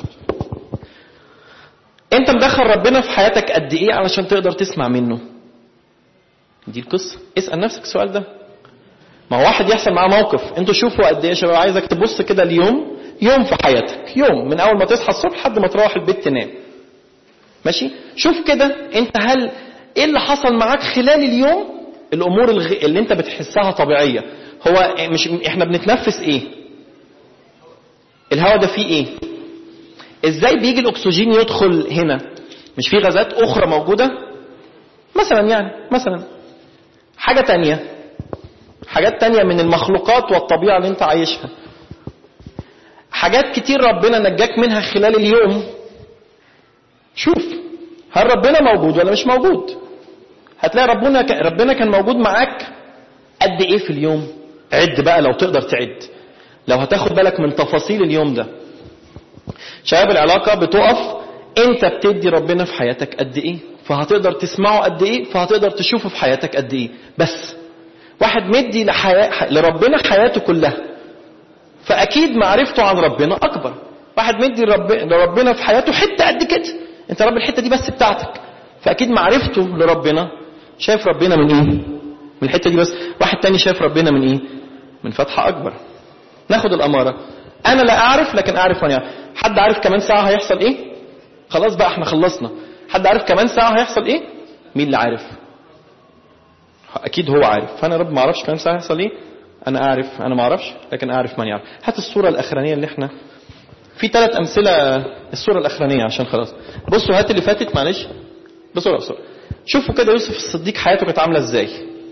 انت مدخل ربنا في حياتك قد ايه علشان تقدر تسمع منه؟ دي القصه. اسال نفسك السؤال ده. ما هو واحد يحصل معاه موقف، انتوا شوفوا قد ايه يا شباب. عايزك تبص كده اليوم، يوم في حياتك، يوم من اول ما تصحى الصبح لحد ما تروح البيت تنام، ماشي؟ شوف كده انت هل ايه اللي حصل معاك خلال اليوم. الامور الغ... اللي انت بتحسها طبيعيه. هو مش احنا بنتنفس ايه؟ الهواء ده فيه ايه؟ ازاي بيجي الاكسجين يدخل هنا؟ مش في غازات اخرى موجوده مثلا؟ يعني مثلا حاجه تانية، حاجات تانية من المخلوقات والطبيعه اللي انت عايشها. حاجات كتير ربنا نجاك منها خلال اليوم. شوف هل ربنا موجود ولا مش موجود. هتلاقي ربنا ك... ربنا كان موجود معاك قد ايه في اليوم. عد بقى لو تقدر تعد، لو هتاخد بالك من تفاصيل اليوم ده. شباب العلاقه بتقف انت بتدي ربنا في حياتك قد ايه، فهتقدر تسمعه قد ايه، فهتقدر تشوفه في حياتك قد ايه. بس واحد مدي لحياة... لربنا حياته كلها، فاكيد معرفته عن ربنا اكبر. واحد مدي رب... لربنا في حياته حته قد كده، انت رب الحته دي بس بتاعتك، فاكيد معرفته لربنا شايف ربنا من ايه؟ من الحته دي بس. واحد تاني شايف ربنا من ايه؟ من فتحه اكبر. ناخد الاماره. انا لا اعرف لكن اعرف من يعرف. حد عارف كمان ساعه هيحصل ايه؟ خلاص بقى احنا خلصنا. حد عارف كمان ساعه هيحصل ايه؟ مين اللي عارف؟ اكيد هو عارف. فانا رب ما اعرفش كمان ساعه هيحصل ايه. انا اعرف، انا ما اعرفش لكن اعرف من يعرف. هات الصوره الاخرانيه اللي احنا في ثلاث امثله. الصوره الاخرانيه عشان خلاص. بصوا هات اللي فاتت معلش بسرعه بسرعه. شوفوا كده يوسف الصديق حياته كانت عامله ازاي.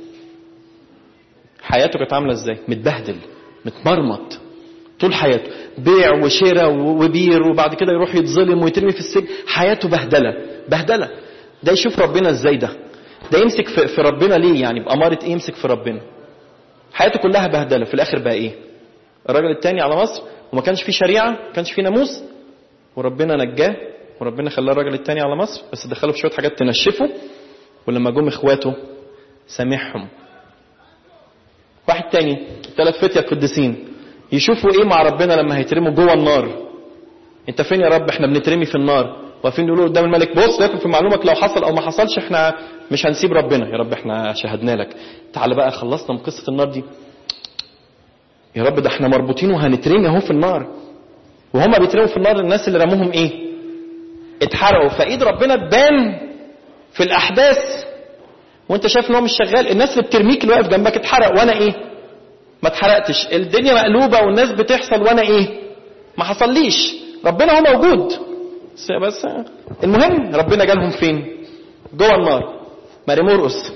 حياته كانت عامله ازاي؟ متبهدل، متمرمط طول حياته، بيع وشراء وبير، وبعد كده يروح يتظلم ويترمي في السجن. حياته بهدله بهدله. ده يشوف ربنا ازاي؟ ده ده يمسك في ربنا ليه؟ يعني بأمارة ايه يمسك في ربنا؟ حياته كلها بهدله. في الاخر بقى ايه؟ الراجل التاني على مصر وما كانش فيه شريعه، ما كانش فيه ناموس، وربنا نجاه، وربنا خلاه الراجل التاني على مصر، بس دخله في شويه حاجات تنشفه. ولما جم اخواته سامحهم. واحد تاني، ثلاث فتية قديسين يشوفوا ايه مع ربنا لما هيترموا جوه النار. انت فين يا رب؟ احنا بنترمي في النار. واقفين يقولوا قدام الملك بص لكن في معلومك لو حصل او ما حصلش احنا مش هنسيب ربنا. يا رب احنا شهدنا لك، تعال بقى خلصنا من قصه النار دي. يا رب ده احنا مربوطين وهنترمي اهو في النار. وهم بيترموا في النار الناس اللي رموهم ايه؟ اتحرقوا. فايد ربنا تبان في الاحداث وانت شايف ان هو مش شغال. الناس اللي بترميك اللي واقف جنبك اتحرق وانا ايه؟ ما اتحرقتش. الدنيا مقلوبه والناس بتحصل وانا ايه؟ ما حصليش. ربنا هو موجود بس. المهم ربنا جالهم فين؟ جوه النار. ماري مرقس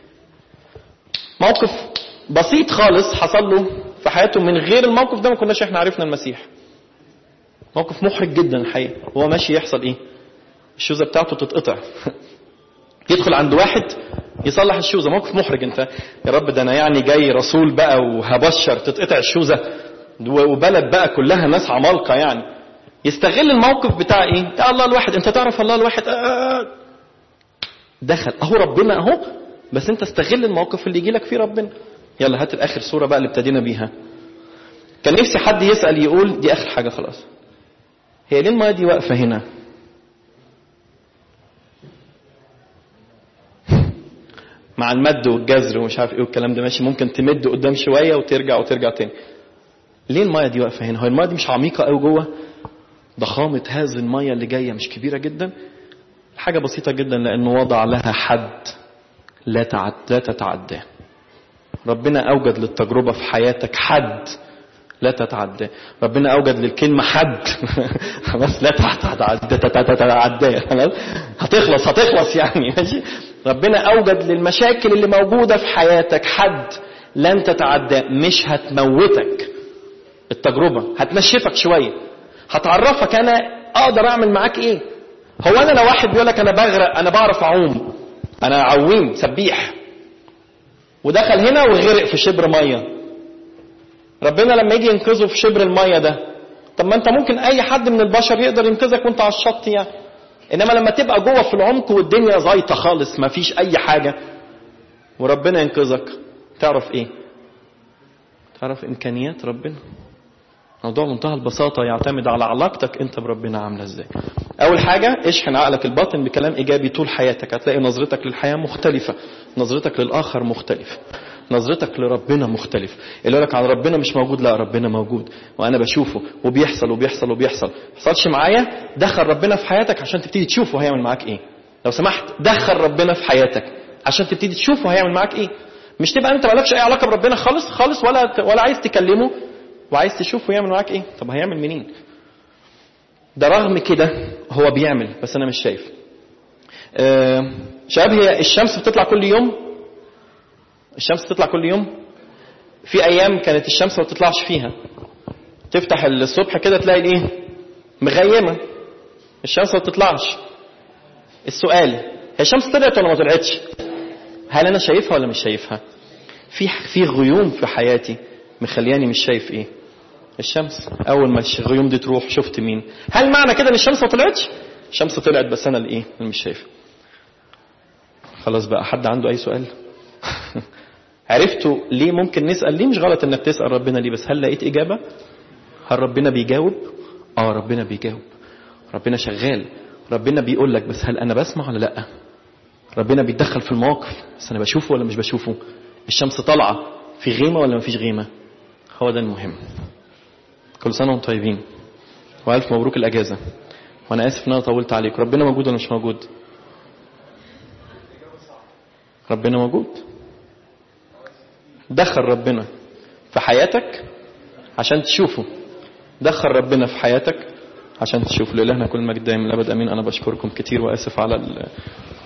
موقف بسيط خالص حصل له في حياته. من غير الموقف ده ما كناش احنا عرفنا المسيح. موقف محرج جدا الحقيقه. هو ماشي يحصل ايه؟ الشوزه بتاعته تتقطع يدخل عند واحد يصلح الشوزه. موقف محرج. انت يا رب ده انا يعني جاي رسول بقى وهبشر تتقطع الشوزه، وبلد بقى كلها ناس عمالقه يعني. يستغل الموقف بتاع ايه؟ بتاع الله الواحد. انت تعرف الله الواحد؟ آه دخل اهو ربنا اهو، بس انت استغل الموقف اللي يجي لك فيه ربنا. يلا هات الاخر صورة بقى اللي ابتدينا بيها. كان نفسي حد يسأل يقول دي اخر حاجة خلاص، هي ليه المية دي واقفة هنا؟ مع المد والجزر ومش عارف ايه والكلام ده ماشي، ممكن تمد قدام شوية وترجع وترجع تاني. ليه المية دي واقفة هنا؟ هو المية دي مش عميقة قوي جوه؟ ضخامة هذه المية اللي جاية مش كبيرة جدا؟ حاجة بسيطة جدا، لأنه وضع لها حد لا تعد لا تتعداه. ربنا أوجد للتجربة في حياتك حد لا تتعداه. ربنا أوجد للكلمة حد خلاص لا تتعداه، هتخلص هتخلص يعني ماشي. ربنا أوجد للمشاكل اللي موجودة في حياتك حد لن تتعداه. مش هتموتك التجربة، هتنشفك شوية، هتعرفك أنا أقدر أعمل معاك إيه. هو أنا لو واحد بيقولك أنا بغرق، أنا بعرف أعوم، أنا عويم سبيح، ودخل هنا وغرق في شبر مية، ربنا لما يجي ينقذه في شبر المية ده، طب ما أنت ممكن أي حد من البشر يقدر ينقذك وأنت على الشط يعني. إنما لما تبقى جوه في العمق والدنيا زيطة خالص ما فيش أي حاجة وربنا ينقذك، تعرف إيه؟ تعرف إمكانيات ربنا. موضوع منتهى البساطة، يعتمد على علاقتك أنت بربنا عاملة إزاي. أول حاجة اشحن عقلك الباطن بكلام إيجابي طول حياتك، هتلاقي نظرتك للحياة مختلفة، نظرتك للآخر مختلف، نظرتك لربنا مختلف. اللي يقولك عن ربنا مش موجود، لا ربنا موجود وأنا بشوفه وبيحصل وبيحصل وبيحصل. حصلش معايا، دخل ربنا في حياتك عشان تبتدي تشوفه هيعمل معاك إيه. لو سمحت دخل ربنا في حياتك عشان تبتدي تشوفه هيعمل معاك إيه. مش تبقى أنت مالكش أي علاقة بربنا خالص خالص، ولا ولا عايز تكلمه وعايز تشوفه يعمل معاك إيه. طب هيعمل منين؟ ده رغم كده هو بيعمل بس أنا مش شايف. أه شباب، هي الشمس بتطلع كل يوم؟ الشمس بتطلع كل يوم؟ في أيام كانت الشمس ما بتطلعش فيها، تفتح الصبح كده تلاقي الايه؟ مغيمة، الشمس ما بتطلعش. السؤال، هي الشمس طلعت ولا ما طلعتش؟ هل أنا شايفها ولا مش شايفها؟ في في غيوم في حياتي مخلياني مش شايف ايه؟ الشمس. أول ما الغيوم دي تروح شفت مين؟ هل معنى كده ان الشمس ما طلعتش؟ الشمس طلعت بس أنا الايه؟ اللي مش شايفها. خلاص بقى، حد عنده أي سؤال؟ عرفتوا ليه ممكن نسأل؟ ليه مش غلط انك تسأل ربنا ليه، بس هل لقيت إجابة؟ هل ربنا بيجاوب؟ اه ربنا بيجاوب، ربنا شغال، ربنا بيقول لك، بس هل انا بسمع ولا لا؟ ربنا بيتدخل في المواقف بس انا بشوفه ولا مش بشوفه؟ الشمس طالعة في غيمة ولا مفيش غيمة؟ هو ده المهم. كل سنة وانتم طيبين والف مبروك الأجازة، وانا اسف ان انا طولت عليك. ربنا موجود ولا مش موجود؟ ربنا موجود. دخل ربنا في حياتك عشان تشوفه، دخل ربنا في حياتك عشان تشوف. لإلهنا كل مجد دائم الأبد أمين. أنا بشكركم كتير وآسف على